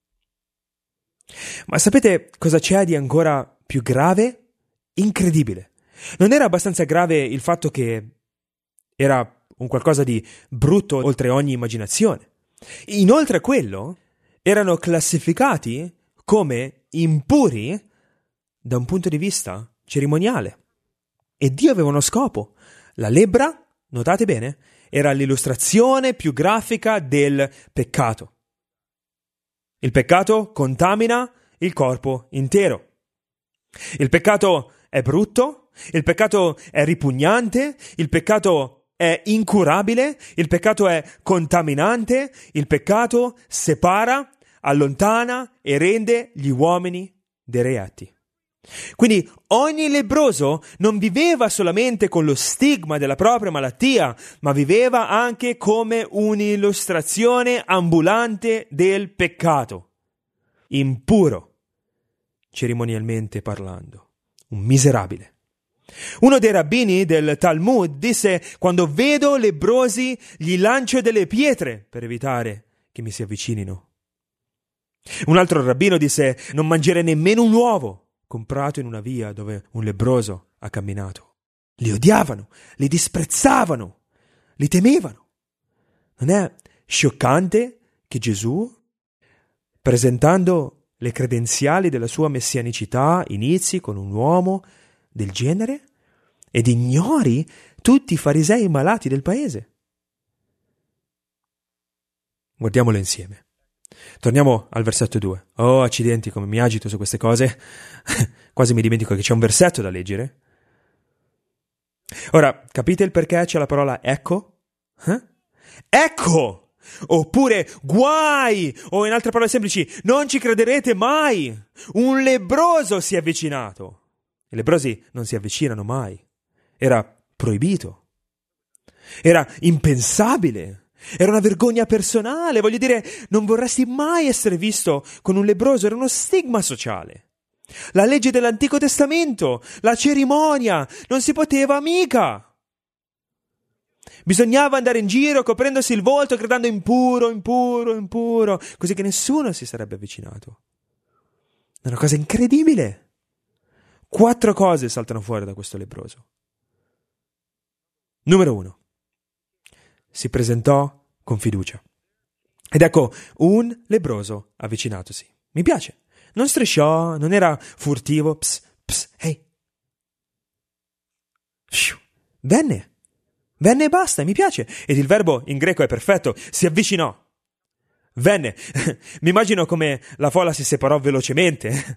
Ma sapete cosa c'è di ancora più grave? Incredibile. Non era abbastanza grave il fatto che era un qualcosa di brutto oltre ogni immaginazione. Inoltre a quello, erano classificati come impuri da un punto di vista cerimoniale. E Dio aveva uno scopo. La lebbra, notate bene, era l'illustrazione più grafica del peccato. Il peccato contamina il corpo intero. Il peccato è brutto, il peccato è ripugnante, il peccato è incurabile, il peccato è contaminante, il peccato separa, allontana e rende gli uomini dei reati. Quindi ogni lebbroso non viveva solamente con lo stigma della propria malattia, ma viveva anche come un'illustrazione ambulante del peccato, impuro, cerimonialmente parlando, un miserabile. Uno dei rabbini del Talmud disse: quando vedo lebbrosi gli lancio delle pietre per evitare che mi si avvicinino. Un altro rabbino disse: non mangiare nemmeno un uovo comprato in una via dove un lebbroso ha camminato. Li odiavano, li disprezzavano, li temevano. Non è scioccante che Gesù, presentando le credenziali della sua messianicità, inizi con un uomo del genere ed ignori tutti i farisei malati del paese? Guardiamolo insieme. Torniamo al versetto 2. Oh, accidenti, come mi agito su queste cose. Quasi mi dimentico che c'è un versetto da leggere. Ora, capite il perché c'è la parola ecco? Ecco! Oppure guai! O in altre parole semplici, non ci crederete mai! Un lebbroso si è avvicinato. I lebbrosi non si avvicinano mai. Era proibito. Era impensabile. Era una vergogna personale, voglio dire, non vorresti mai essere visto con un lebbroso, era uno stigma sociale. La legge dell'Antico Testamento, la cerimonia, non si poteva mica. Bisognava andare in giro coprendosi il volto, gridando impuro, impuro, impuro, così che nessuno si sarebbe avvicinato. È una cosa incredibile. 4 cose saltano fuori da questo lebbroso. Numero 1. Si presentò con fiducia. Ed ecco un lebbroso avvicinatosi. Mi piace. non strisciò, non era furtivo. Ehi. Venne e basta, mi piace. Ed il verbo in greco è perfetto, si avvicinò. Venne. Mi immagino come la folla si separò velocemente.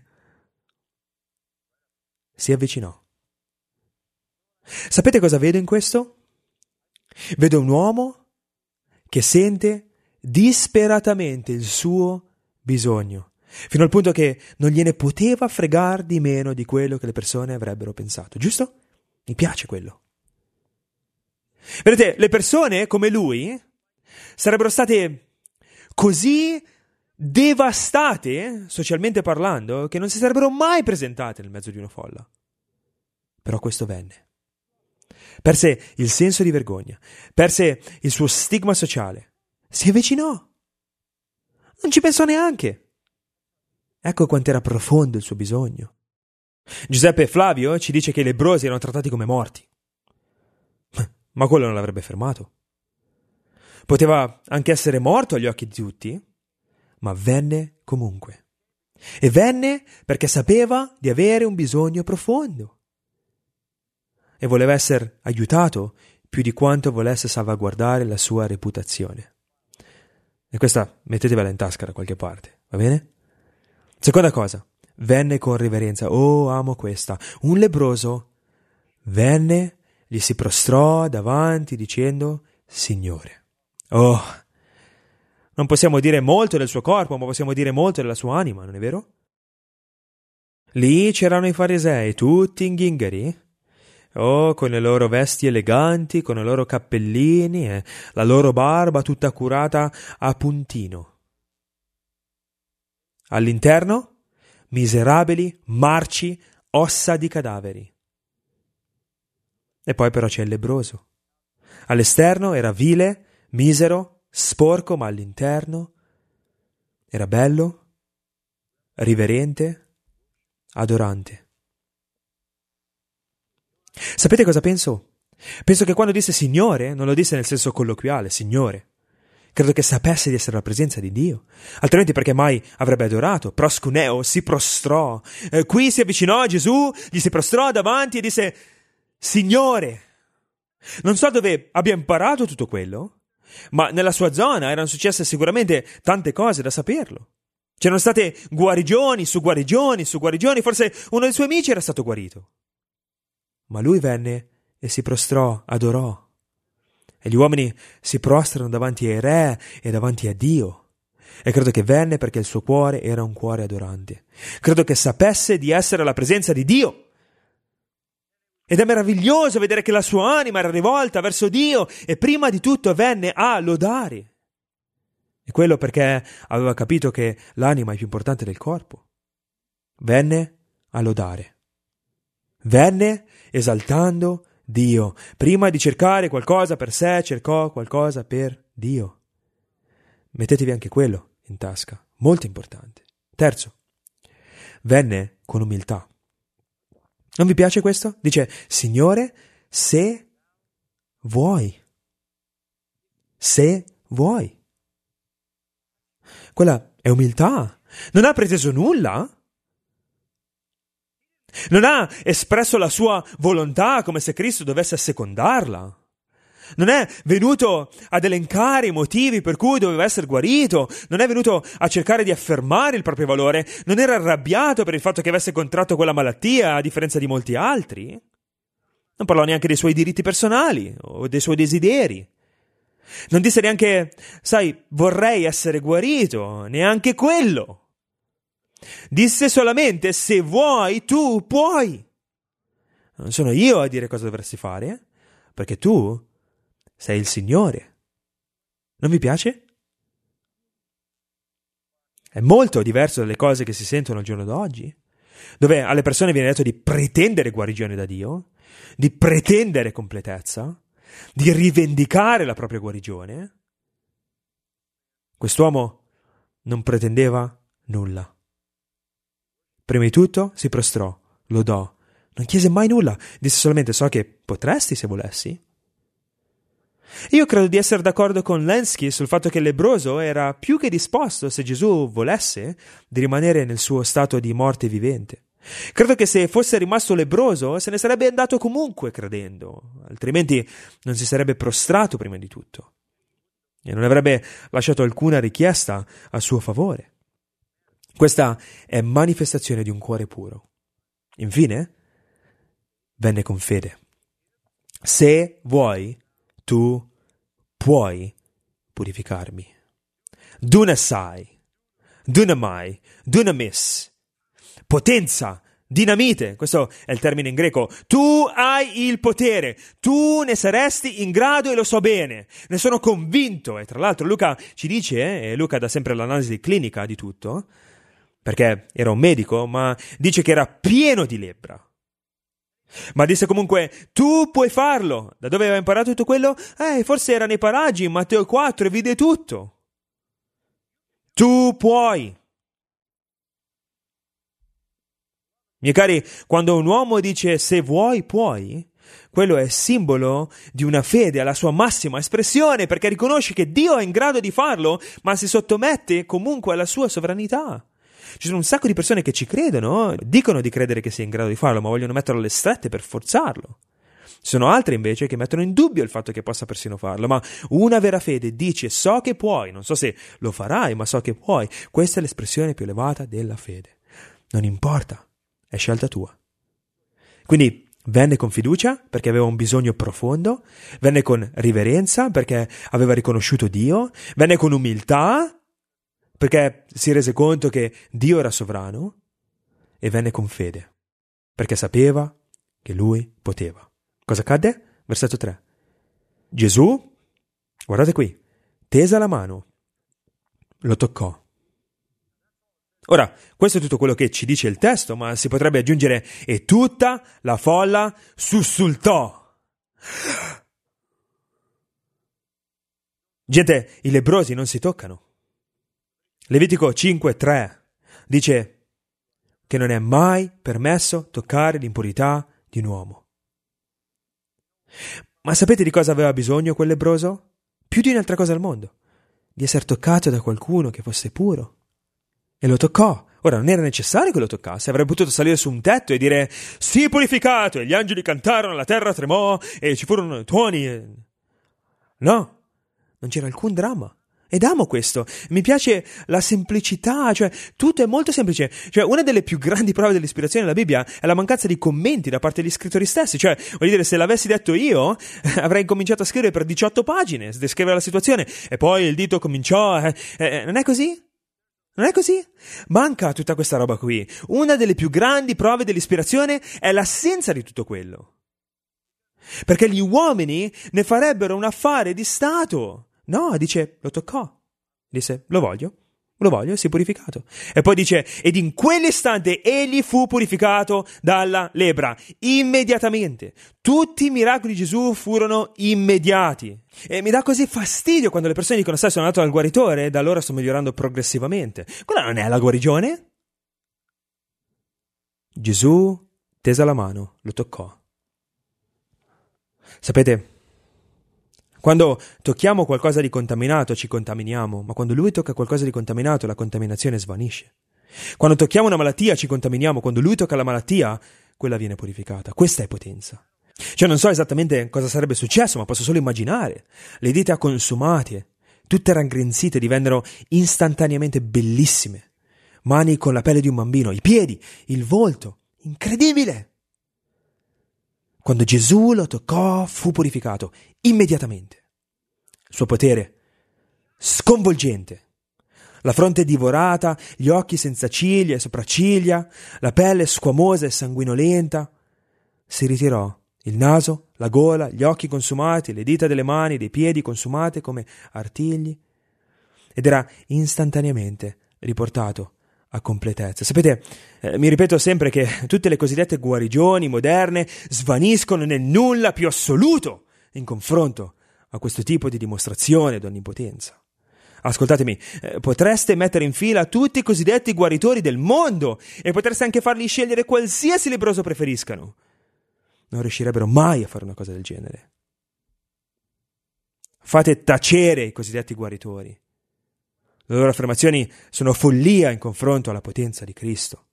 Si avvicinò. Sapete cosa vedo in questo? Vedo un uomo che sente disperatamente il suo bisogno, fino al punto che non gliene poteva fregar di meno di quello che le persone avrebbero pensato, giusto? Mi piace quello. Vedete, le persone come lui sarebbero state così devastate, socialmente parlando, che non si sarebbero mai presentate nel mezzo di una folla. Però questo venne. Perse il senso di vergogna, perse il suo stigma sociale, si avvicinò, non ci pensò neanche. Ecco quanto era profondo il suo bisogno. Giuseppe Flavio ci dice che i lebbrosi erano trattati come morti, ma quello non l'avrebbe fermato. Poteva anche essere morto agli occhi di tutti, ma venne comunque. E venne perché sapeva di avere un bisogno profondo. E voleva essere aiutato più di quanto volesse salvaguardare la sua reputazione. E questa mettetevela in tasca da qualche parte, va bene? Seconda cosa, venne con riverenza. Oh, amo questa. Un lebbroso venne, gli si prostrò davanti dicendo: Signore. Oh, non possiamo dire molto del suo corpo, ma possiamo dire molto della sua anima, non è vero? Lì c'erano i farisei, tutti in ghingheri, con le loro vesti eleganti, con i loro cappellini e la loro barba tutta curata a puntino. All'interno, miserabili, marci, ossa di cadaveri. E poi però c'è il lebbroso. All'esterno era vile, misero, sporco, ma all'interno era bello, riverente, adorante. Sapete cosa penso? Penso che quando disse Signore, non lo disse nel senso colloquiale, Signore. Credo che sapesse di essere la presenza di Dio. Altrimenti perché mai avrebbe adorato? Proscuneo, si prostrò. Qui si avvicinò a Gesù, gli si prostrò davanti e disse Signore. Non so dove abbia imparato tutto quello, ma nella sua zona erano successe sicuramente tante cose da saperlo. C'erano state guarigioni su guarigioni su guarigioni, forse uno dei suoi amici era stato guarito. Ma lui venne e si prostrò, adorò. E gli uomini si prostrano davanti ai re e davanti a Dio. E credo che venne perché il suo cuore era un cuore adorante. Credo che sapesse di essere alla presenza di Dio. Ed è meraviglioso vedere che la sua anima era rivolta verso Dio e prima di tutto venne a lodare. E quello perché aveva capito che l'anima è più importante del corpo. Venne a lodare. Venne esaltando Dio. Prima di cercare qualcosa per sé, cercò qualcosa per Dio. Mettetevi anche quello in tasca, molto importante. Terzo, venne con umiltà. Non vi piace questo? Dice, Signore, se vuoi. Se vuoi. Quella è umiltà. Non ha preteso nulla. Non ha espresso la sua volontà come se Cristo dovesse assecondarla. Non è venuto ad elencare i motivi per cui doveva essere guarito. Non è venuto a cercare di affermare il proprio valore. Non era arrabbiato per il fatto che avesse contratto quella malattia, a differenza di molti altri. Non parlò neanche dei suoi diritti personali o dei suoi desideri. Non disse neanche, sai, vorrei essere guarito, neanche quello. Disse solamente, se vuoi, tu puoi. Non sono io a dire cosa dovresti fare, perché tu sei il Signore. Non vi piace? È molto diverso dalle cose che si sentono al giorno d'oggi, dove alle persone viene detto di pretendere guarigione da Dio, di pretendere completezza, di rivendicare la propria guarigione. Quest'uomo non pretendeva nulla. Prima di tutto si prostrò, lodò, non chiese mai nulla, disse solamente so che potresti se volessi. Io credo di essere d'accordo con Lenski sul fatto che il lebbroso era più che disposto, se Gesù volesse, di rimanere nel suo stato di morte vivente. Credo che se fosse rimasto lebbroso se ne sarebbe andato comunque credendo, altrimenti non si sarebbe prostrato prima di tutto e non avrebbe lasciato alcuna richiesta a suo favore. Questa è manifestazione di un cuore puro. Infine, venne con fede. Se vuoi, tu puoi purificarmi. Dunasai, dunamai, dunamis. Potenza, dinamite, questo è il termine in greco. Tu hai il potere, tu ne saresti in grado e lo so bene, ne sono convinto. E tra l'altro Luca ci dice, e Luca dà sempre l'analisi clinica di tutto, perché era un medico, ma dice che era pieno di lebbra. Ma disse comunque, tu puoi farlo. Da dove aveva imparato tutto quello? Forse era nei paraggi, in Matteo 4, e vide tutto. Tu puoi. Miei cari, quando un uomo dice se vuoi, puoi, quello è simbolo di una fede alla sua massima espressione, perché riconosce che Dio è in grado di farlo, ma si sottomette comunque alla sua sovranità. Ci sono un sacco di persone che ci credono, dicono di credere che sia in grado di farlo, ma vogliono metterlo alle strette per forzarlo. Ci sono altri invece che mettono in dubbio il fatto che possa persino farlo, ma una vera fede dice so che puoi, non so se lo farai, ma so che puoi. Questa è l'espressione più elevata della fede. Non importa, è scelta tua. Quindi venne con fiducia perché aveva un bisogno profondo, venne con riverenza perché aveva riconosciuto Dio, venne con umiltà perché si rese conto che Dio era sovrano, e venne con fede, perché sapeva che lui poteva. Cosa accadde? Versetto 3. Gesù, guardate qui, tesa la mano, lo toccò. Ora, questo è tutto quello che ci dice il testo, ma si potrebbe aggiungere, e tutta la folla sussultò. Gente, i lebbrosi non si toccano. Levitico 5:3 dice che non è mai permesso toccare l'impurità di un uomo. Ma sapete di cosa aveva bisogno quel lebbroso? Più di un'altra cosa al mondo, di essere toccato da qualcuno che fosse puro. E lo toccò. Ora, non era necessario che lo toccasse, avrebbe potuto salire su un tetto e dire sii purificato, e gli angeli cantarono, la terra tremò e ci furono tuoni. No, non c'era alcun dramma. Ed amo questo, mi piace la semplicità, cioè tutto è molto semplice. Cioè una delle più grandi prove dell'ispirazione della Bibbia è la mancanza di commenti da parte degli scrittori stessi. Cioè, voglio dire, se l'avessi detto io avrei cominciato a scrivere per 18 pagine, descrivere la situazione, e poi il dito cominciò non è così? Non è così? Manca tutta questa roba qui. Una delle più grandi prove dell'ispirazione è l'assenza di tutto quello, perché gli uomini ne farebbero un affare di stato. No, dice, lo toccò. Disse, lo voglio, si è purificato. E poi dice, ed in quell'istante egli fu purificato dalla lebbra. Immediatamente. Tutti i miracoli di Gesù furono immediati. E mi dà così fastidio quando le persone dicono, sai, sono andato dal guaritore e da allora sto migliorando progressivamente. Quella non è la guarigione. Gesù tesa la mano, lo toccò. Sapete, quando tocchiamo qualcosa di contaminato ci contaminiamo, ma quando lui tocca qualcosa di contaminato la contaminazione svanisce. Quando tocchiamo una malattia ci contaminiamo, quando lui tocca la malattia quella viene purificata. Questa è potenza. Cioè non so esattamente cosa sarebbe successo, ma posso solo immaginare. Le dita consumate, tutte raggrinzite, divennero istantaneamente bellissime. Mani con la pelle di un bambino, i piedi, il volto. Incredibile! Quando Gesù lo toccò, fu purificato immediatamente. Il suo potere, sconvolgente. La fronte divorata, gli occhi senza ciglia e sopracciglia, la pelle squamosa e sanguinolenta. Si ritirò il naso, la gola, gli occhi consumati, le dita delle mani, dei piedi consumate come artigli. Ed era istantaneamente riportato a completezza. Sapete, mi ripeto sempre che tutte le cosiddette guarigioni moderne svaniscono nel nulla più assoluto in confronto a questo tipo di dimostrazione di onnipotenza. Ascoltatemi, potreste mettere in fila tutti i cosiddetti guaritori del mondo e potreste anche farli scegliere qualsiasi lebbroso preferiscano. Non riuscirebbero mai a fare una cosa del genere. Fate tacere i cosiddetti guaritori. Le loro affermazioni sono follia in confronto alla potenza di Cristo.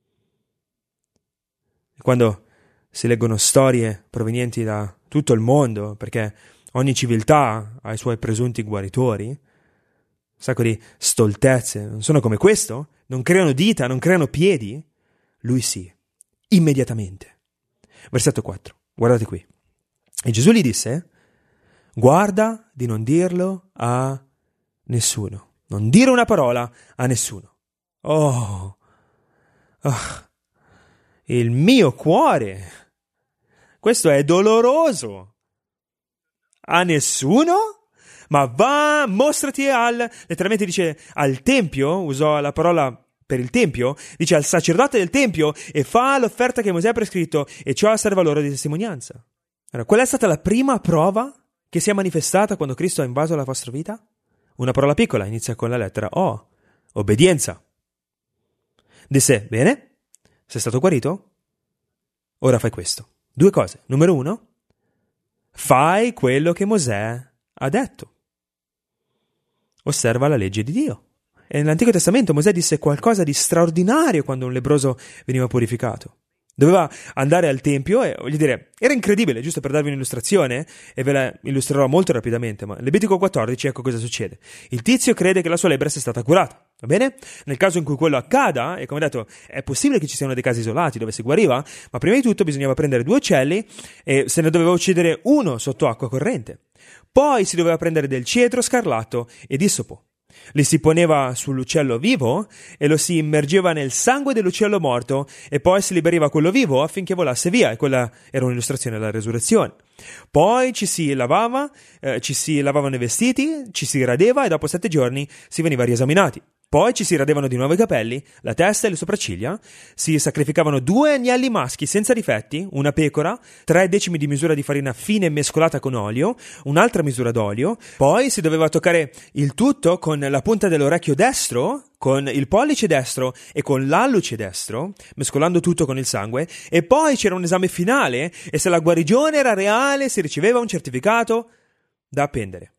E quando si leggono storie provenienti da tutto il mondo, perché ogni civiltà ha i suoi presunti guaritori, un sacco di stoltezze, non sono come questo, non creano dita, non creano piedi, lui sì, immediatamente. Versetto 4, guardate qui. E Gesù gli disse: guarda di non dirlo a nessuno, non dire una parola a nessuno. Oh, il mio cuore, questo è doloroso. A nessuno? Ma va, mostrati letteralmente dice al tempio, usò la parola per il tempio, dice al sacerdote del tempio e fa l'offerta che Mosè ha prescritto e ciò serve loro di testimonianza. Allora, qual è stata la prima prova che si è manifestata quando Cristo ha invaso la vostra vita? Una parola piccola, inizia con la lettera O, obbedienza. Disse: bene, sei stato guarito? Ora fai questo. 2 cose. Numero 1, fai quello che Mosè ha detto. Osserva la legge di Dio. E nell'Antico Testamento Mosè disse qualcosa di straordinario quando un lebbroso veniva purificato. Doveva andare al tempio e, voglio dire, era incredibile, giusto per darvi un'illustrazione, e ve la illustrerò molto rapidamente, ma Levitico 14, ecco cosa succede. Il tizio crede che la sua lebbra sia stata curata, va bene? Nel caso in cui quello accada, e come detto, è possibile che ci siano dei casi isolati dove si guariva, ma prima di tutto bisognava prendere 2 uccelli e se ne doveva uccidere uno sotto acqua corrente. Poi si doveva prendere del cedro scarlatto ed issopo. Li si poneva sull'uccello vivo e lo si immergeva nel sangue dell'uccello morto e poi si liberiva quello vivo affinché volasse via, e quella era un'illustrazione della resurrezione. Poi ci si lavavano i vestiti, ci si radeva e dopo 7 giorni si veniva riesaminati. Poi ci si radevano di nuovo i capelli, la testa e le sopracciglia, si sacrificavano 2 agnelli maschi senza difetti, una pecora, 3 decimi di misura di farina fine mescolata con olio, un'altra misura d'olio, poi si doveva toccare il tutto con la punta dell'orecchio destro, con il pollice destro e con l'alluce destro, mescolando tutto con il sangue, e poi c'era un esame finale e se la guarigione era reale si riceveva un certificato da appendere.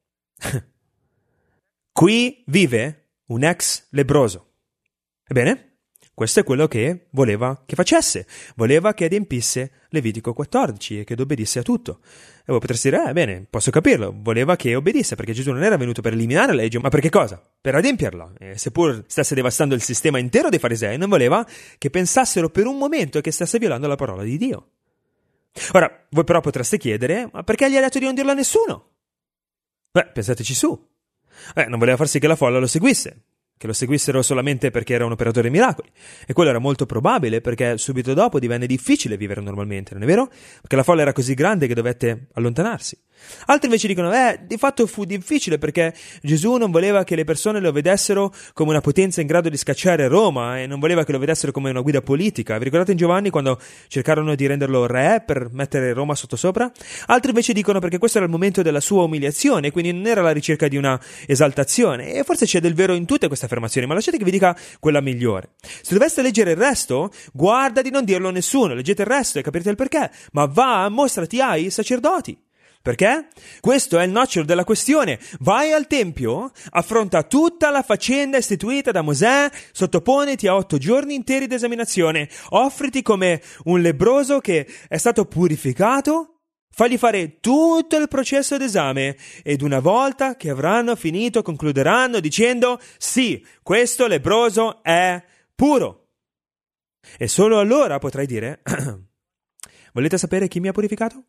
Qui vive un ex lebbroso. Ebbene, questo è quello che voleva che facesse. Voleva che adempisse Levitico 14 e che obbedisse a tutto. E voi potreste dire, bene, posso capirlo. Voleva che obbedisse perché Gesù non era venuto per eliminare la legge, ma per che cosa? Per adempierla. E seppur stesse devastando il sistema intero dei farisei, non voleva che pensassero per un momento che stesse violando la parola di Dio. Ora, voi però potreste chiedere, ma perché gli ha detto di non dirlo a nessuno? Pensateci su. Non voleva far sì che la folla lo seguisse, che lo seguissero solamente perché era un operatore di miracoli. E quello era molto probabile perché subito dopo divenne difficile vivere normalmente, non è vero? Perché la folla era così grande che dovette allontanarsi. Altri invece dicono, di fatto fu difficile perché Gesù non voleva che le persone lo vedessero come una potenza in grado di scacciare Roma e non voleva che lo vedessero come una guida politica. Vi ricordate in Giovanni quando cercarono di renderlo re per mettere Roma sottosopra? Altri invece dicono perché questo era il momento della sua umiliazione, quindi non era la ricerca di una esaltazione. E forse c'è del vero in tutte queste affermazioni, ma lasciate che vi dica quella migliore. Se doveste leggere il resto, guarda di non dirlo a nessuno, leggete il resto e capirete il perché, ma va, mostrati ai sacerdoti. Perché? Questo è il nocciolo della questione. Vai al tempio, affronta tutta la faccenda istituita da Mosè, sottoponiti a 8 giorni interi di esaminazione, offriti come un lebbroso che è stato purificato, fagli fare tutto il processo d'esame ed una volta che avranno finito concluderanno dicendo sì, questo lebbroso è puro. E solo allora potrai dire volete sapere chi mi ha purificato?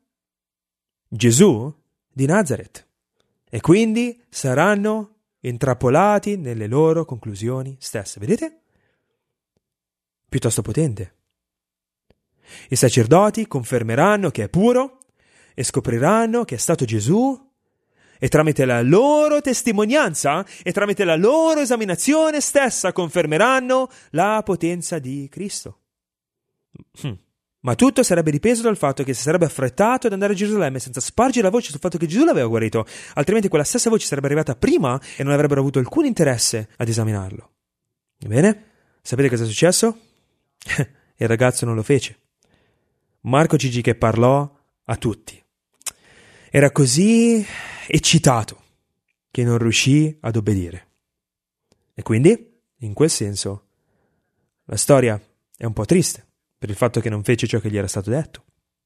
Gesù di Nazaret. E quindi saranno intrappolati nelle loro conclusioni stesse. Vedete? Piuttosto potente. I sacerdoti confermeranno che è puro e scopriranno che è stato Gesù e tramite la loro testimonianza e tramite la loro esaminazione stessa confermeranno la potenza di Cristo. Ma tutto sarebbe dipeso dal fatto che si sarebbe affrettato ad andare a Gerusalemme senza spargere la voce sul fatto che Gesù l'aveva guarito, altrimenti quella stessa voce sarebbe arrivata prima e non avrebbero avuto alcun interesse ad esaminarlo. Ebbene, sapete cosa è successo? Il ragazzo non lo fece. Marco ci dice che parlò a tutti. Era così eccitato che non riuscì ad obbedire. E quindi, in quel senso, la storia è un po' triste per il fatto che non fece ciò che gli era stato detto.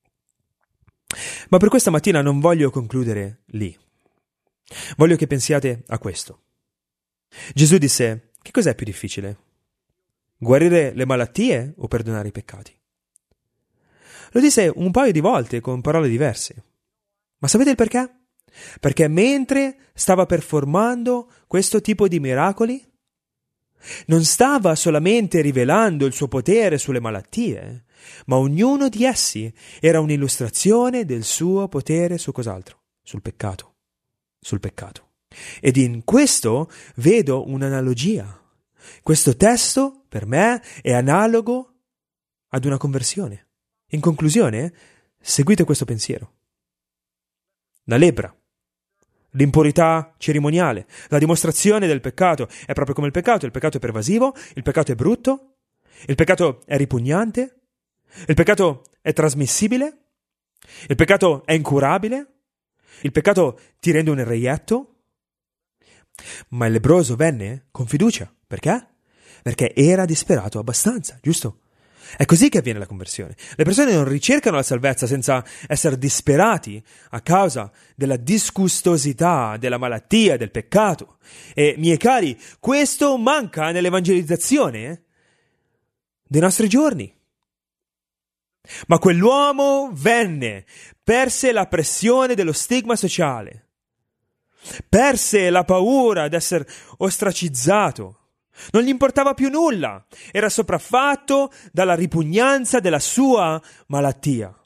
Ma per questa mattina non voglio concludere lì. Voglio che pensiate a questo. Gesù disse: che cos'è più difficile? Guarire le malattie o perdonare i peccati? Lo disse un paio di volte con parole diverse. Ma sapete il perché? Perché mentre stava performando questo tipo di miracoli, non stava solamente rivelando il suo potere sulle malattie, ma ognuno di essi era un'illustrazione del suo potere su cos'altro? Sul peccato. Sul peccato. Ed in questo vedo un'analogia. Questo testo, per me, è analogo ad una conversione. In conclusione, seguite questo pensiero. La lebbra, l'impurità cerimoniale, la dimostrazione del peccato è proprio come il peccato è pervasivo, il peccato è brutto, il peccato è ripugnante, il peccato è trasmissibile, il peccato è incurabile, il peccato ti rende un reietto. Ma il lebbroso venne con fiducia. Perché? Perché era disperato abbastanza, giusto? È così che avviene la conversione. Le persone non ricercano la salvezza senza essere disperati a causa della disgustosità, della malattia, del peccato. E, miei cari, questo manca nell'evangelizzazione dei nostri giorni. Ma quell'uomo venne, perse la pressione dello stigma sociale, perse la paura di essere ostracizzato. Non gli importava più nulla, era sopraffatto dalla ripugnanza della sua malattia.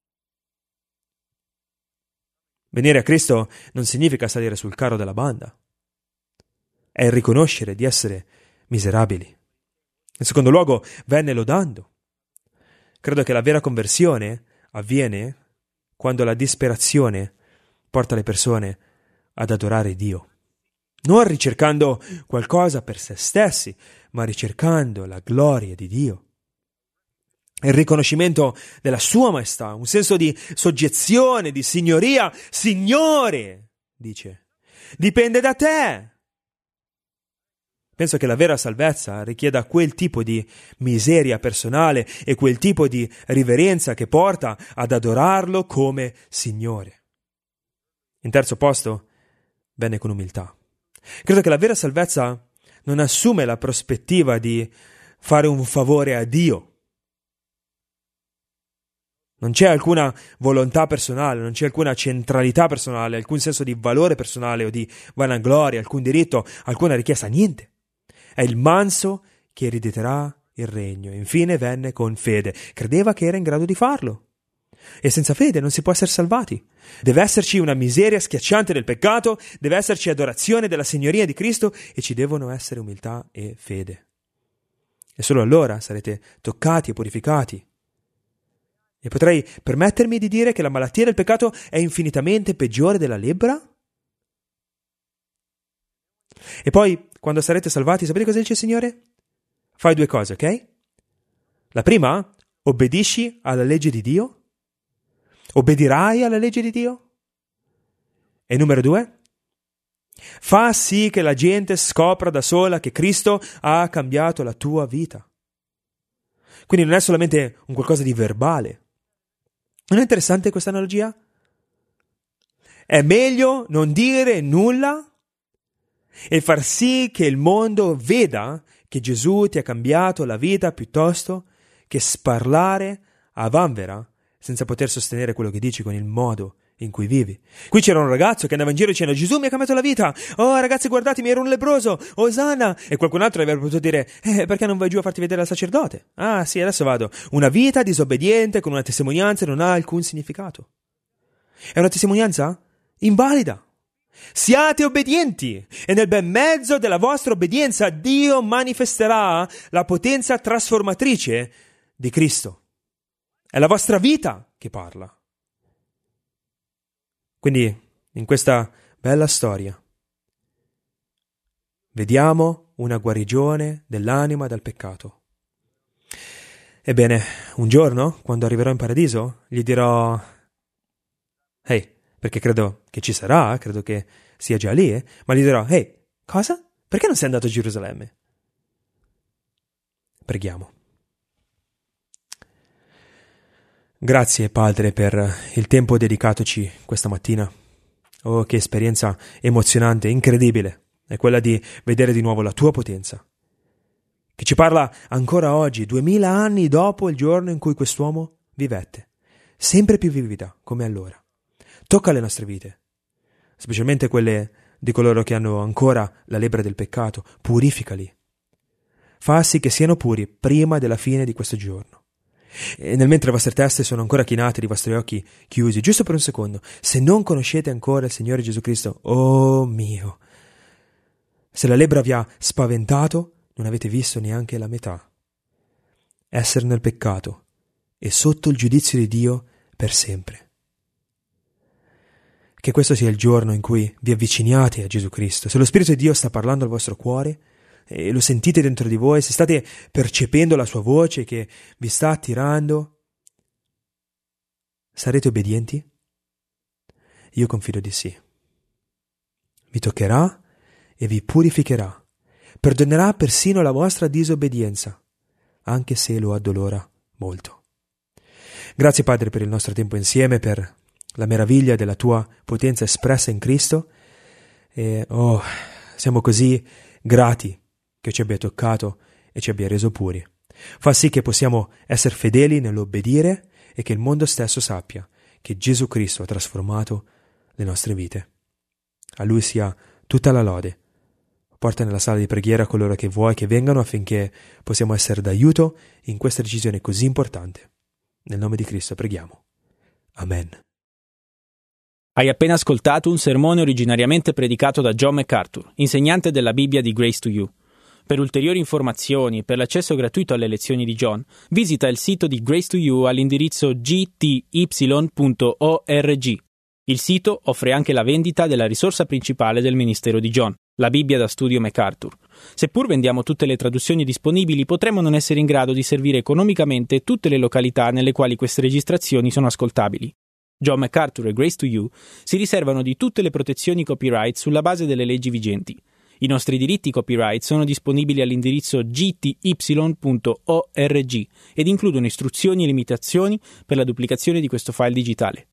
Venire a Cristo non significa salire sul carro della banda, è il riconoscere di essere miserabili. In secondo luogo, venne lodando. Credo che la vera conversione avviene quando la disperazione porta le persone ad adorare Dio. Non ricercando qualcosa per se stessi, ma ricercando la gloria di Dio. Il riconoscimento della sua maestà, un senso di soggezione, di signoria. Signore, dice, dipende da te. Penso che la vera salvezza richieda quel tipo di miseria personale e quel tipo di riverenza che porta ad adorarlo come Signore. In terzo posto, venne con umiltà. Credo che la vera salvezza non assume la prospettiva di fare un favore a Dio. Non c'è alcuna volontà personale, non c'è alcuna centralità personale, alcun senso di valore personale o di vanagloria, alcun diritto, alcuna richiesta, niente. È il manso che erediterà il regno. Infine venne con fede. Credeva che era in grado di farlo. E senza fede non si può essere salvati. Deve esserci una miseria schiacciante del peccato, deve esserci adorazione della signoria di Cristo e ci devono essere umiltà e fede. E solo allora sarete toccati e purificati. E potrei permettermi di dire che la malattia del peccato è infinitamente peggiore della lebbra? E poi, quando sarete salvati, sapete cosa dice il Signore? Fai due cose, ok? La prima, obbedisci alla legge di Dio? Obbedirai alla legge di Dio? E numero 2, fa sì che la gente scopra da sola che Cristo ha cambiato la tua vita. Quindi non è solamente un qualcosa di verbale. Non è interessante questa analogia? È meglio non dire nulla e far sì che il mondo veda che Gesù ti ha cambiato la vita piuttosto che sparlare a vanvera senza poter sostenere quello che dici con il modo in cui vivi. Qui c'era un ragazzo che andava in giro dicendo: Gesù mi ha cambiato la vita, oh ragazzi guardatemi, ero un lebbroso, Osanna. E qualcun altro avrebbe potuto dire: perché non vai giù a farti vedere al sacerdote? Ah sì, adesso vado. Una vita disobbediente con una testimonianza non ha alcun significato. È una testimonianza invalida. Siate obbedienti e nel bel mezzo della vostra obbedienza Dio manifesterà la potenza trasformatrice di Cristo. È la vostra vita che parla. Quindi, in questa bella storia, vediamo una guarigione dell'anima dal peccato. Ebbene, un giorno, quando arriverò in paradiso, gli dirò: «Ehi, perché credo che ci sarà, credo che sia già lì, ma gli dirò: ehi, cosa? Perché non sei andato a Gerusalemme? Preghiamo. Grazie, Padre, per il tempo dedicatoci questa mattina. Oh, che esperienza emozionante, incredibile, è quella di vedere di nuovo la tua potenza, che ci parla ancora oggi, 2000 anni dopo il giorno in cui quest'uomo vivette, sempre più vivida come allora. Tocca le nostre vite, specialmente quelle di coloro che hanno ancora la lebbra del peccato, purificali. Fa sì che siano puri prima della fine di questo giorno. E nel mentre le vostre teste sono ancora chinate, i vostri occhi chiusi, giusto per un secondo, se non conoscete ancora il Signore Gesù Cristo, oh mio, se la lebbra vi ha spaventato, non avete visto neanche la metà. Essere nel peccato e sotto il giudizio di Dio per sempre. Che questo sia il giorno in cui vi avviciniate a Gesù Cristo. Se lo Spirito di Dio sta parlando al vostro cuore e lo sentite dentro di voi, se state percependo la sua voce che vi sta attirando, sarete obbedienti? Io confido di sì. Vi toccherà e vi purificherà, perdonerà persino la vostra disobbedienza, anche se lo addolora molto. Grazie, Padre, per il nostro tempo insieme, per la meraviglia della tua potenza espressa in Cristo, e siamo così grati che ci abbia toccato e ci abbia reso puri. Fa sì che possiamo essere fedeli nell'obbedire e che il mondo stesso sappia che Gesù Cristo ha trasformato le nostre vite. A Lui sia tutta la lode. Porta nella sala di preghiera coloro che vuoi che vengano affinché possiamo essere d'aiuto in questa decisione così importante. Nel nome di Cristo preghiamo. Amen. Hai appena ascoltato un sermone originariamente predicato da John MacArthur, insegnante della Bibbia di Grace to You. Per ulteriori informazioni e per l'accesso gratuito alle lezioni di John, visita il sito di Grace to You all'indirizzo gty.org. Il sito offre anche la vendita della risorsa principale del ministero di John, la Bibbia da studio MacArthur. Seppur vendiamo tutte le traduzioni disponibili, potremmo non essere in grado di servire economicamente tutte le località nelle quali queste registrazioni sono ascoltabili. John MacArthur e Grace to You si riservano di tutte le protezioni copyright sulla base delle leggi vigenti. I nostri diritti copyright sono disponibili all'indirizzo gty.org ed includono istruzioni e limitazioni per la duplicazione di questo file digitale.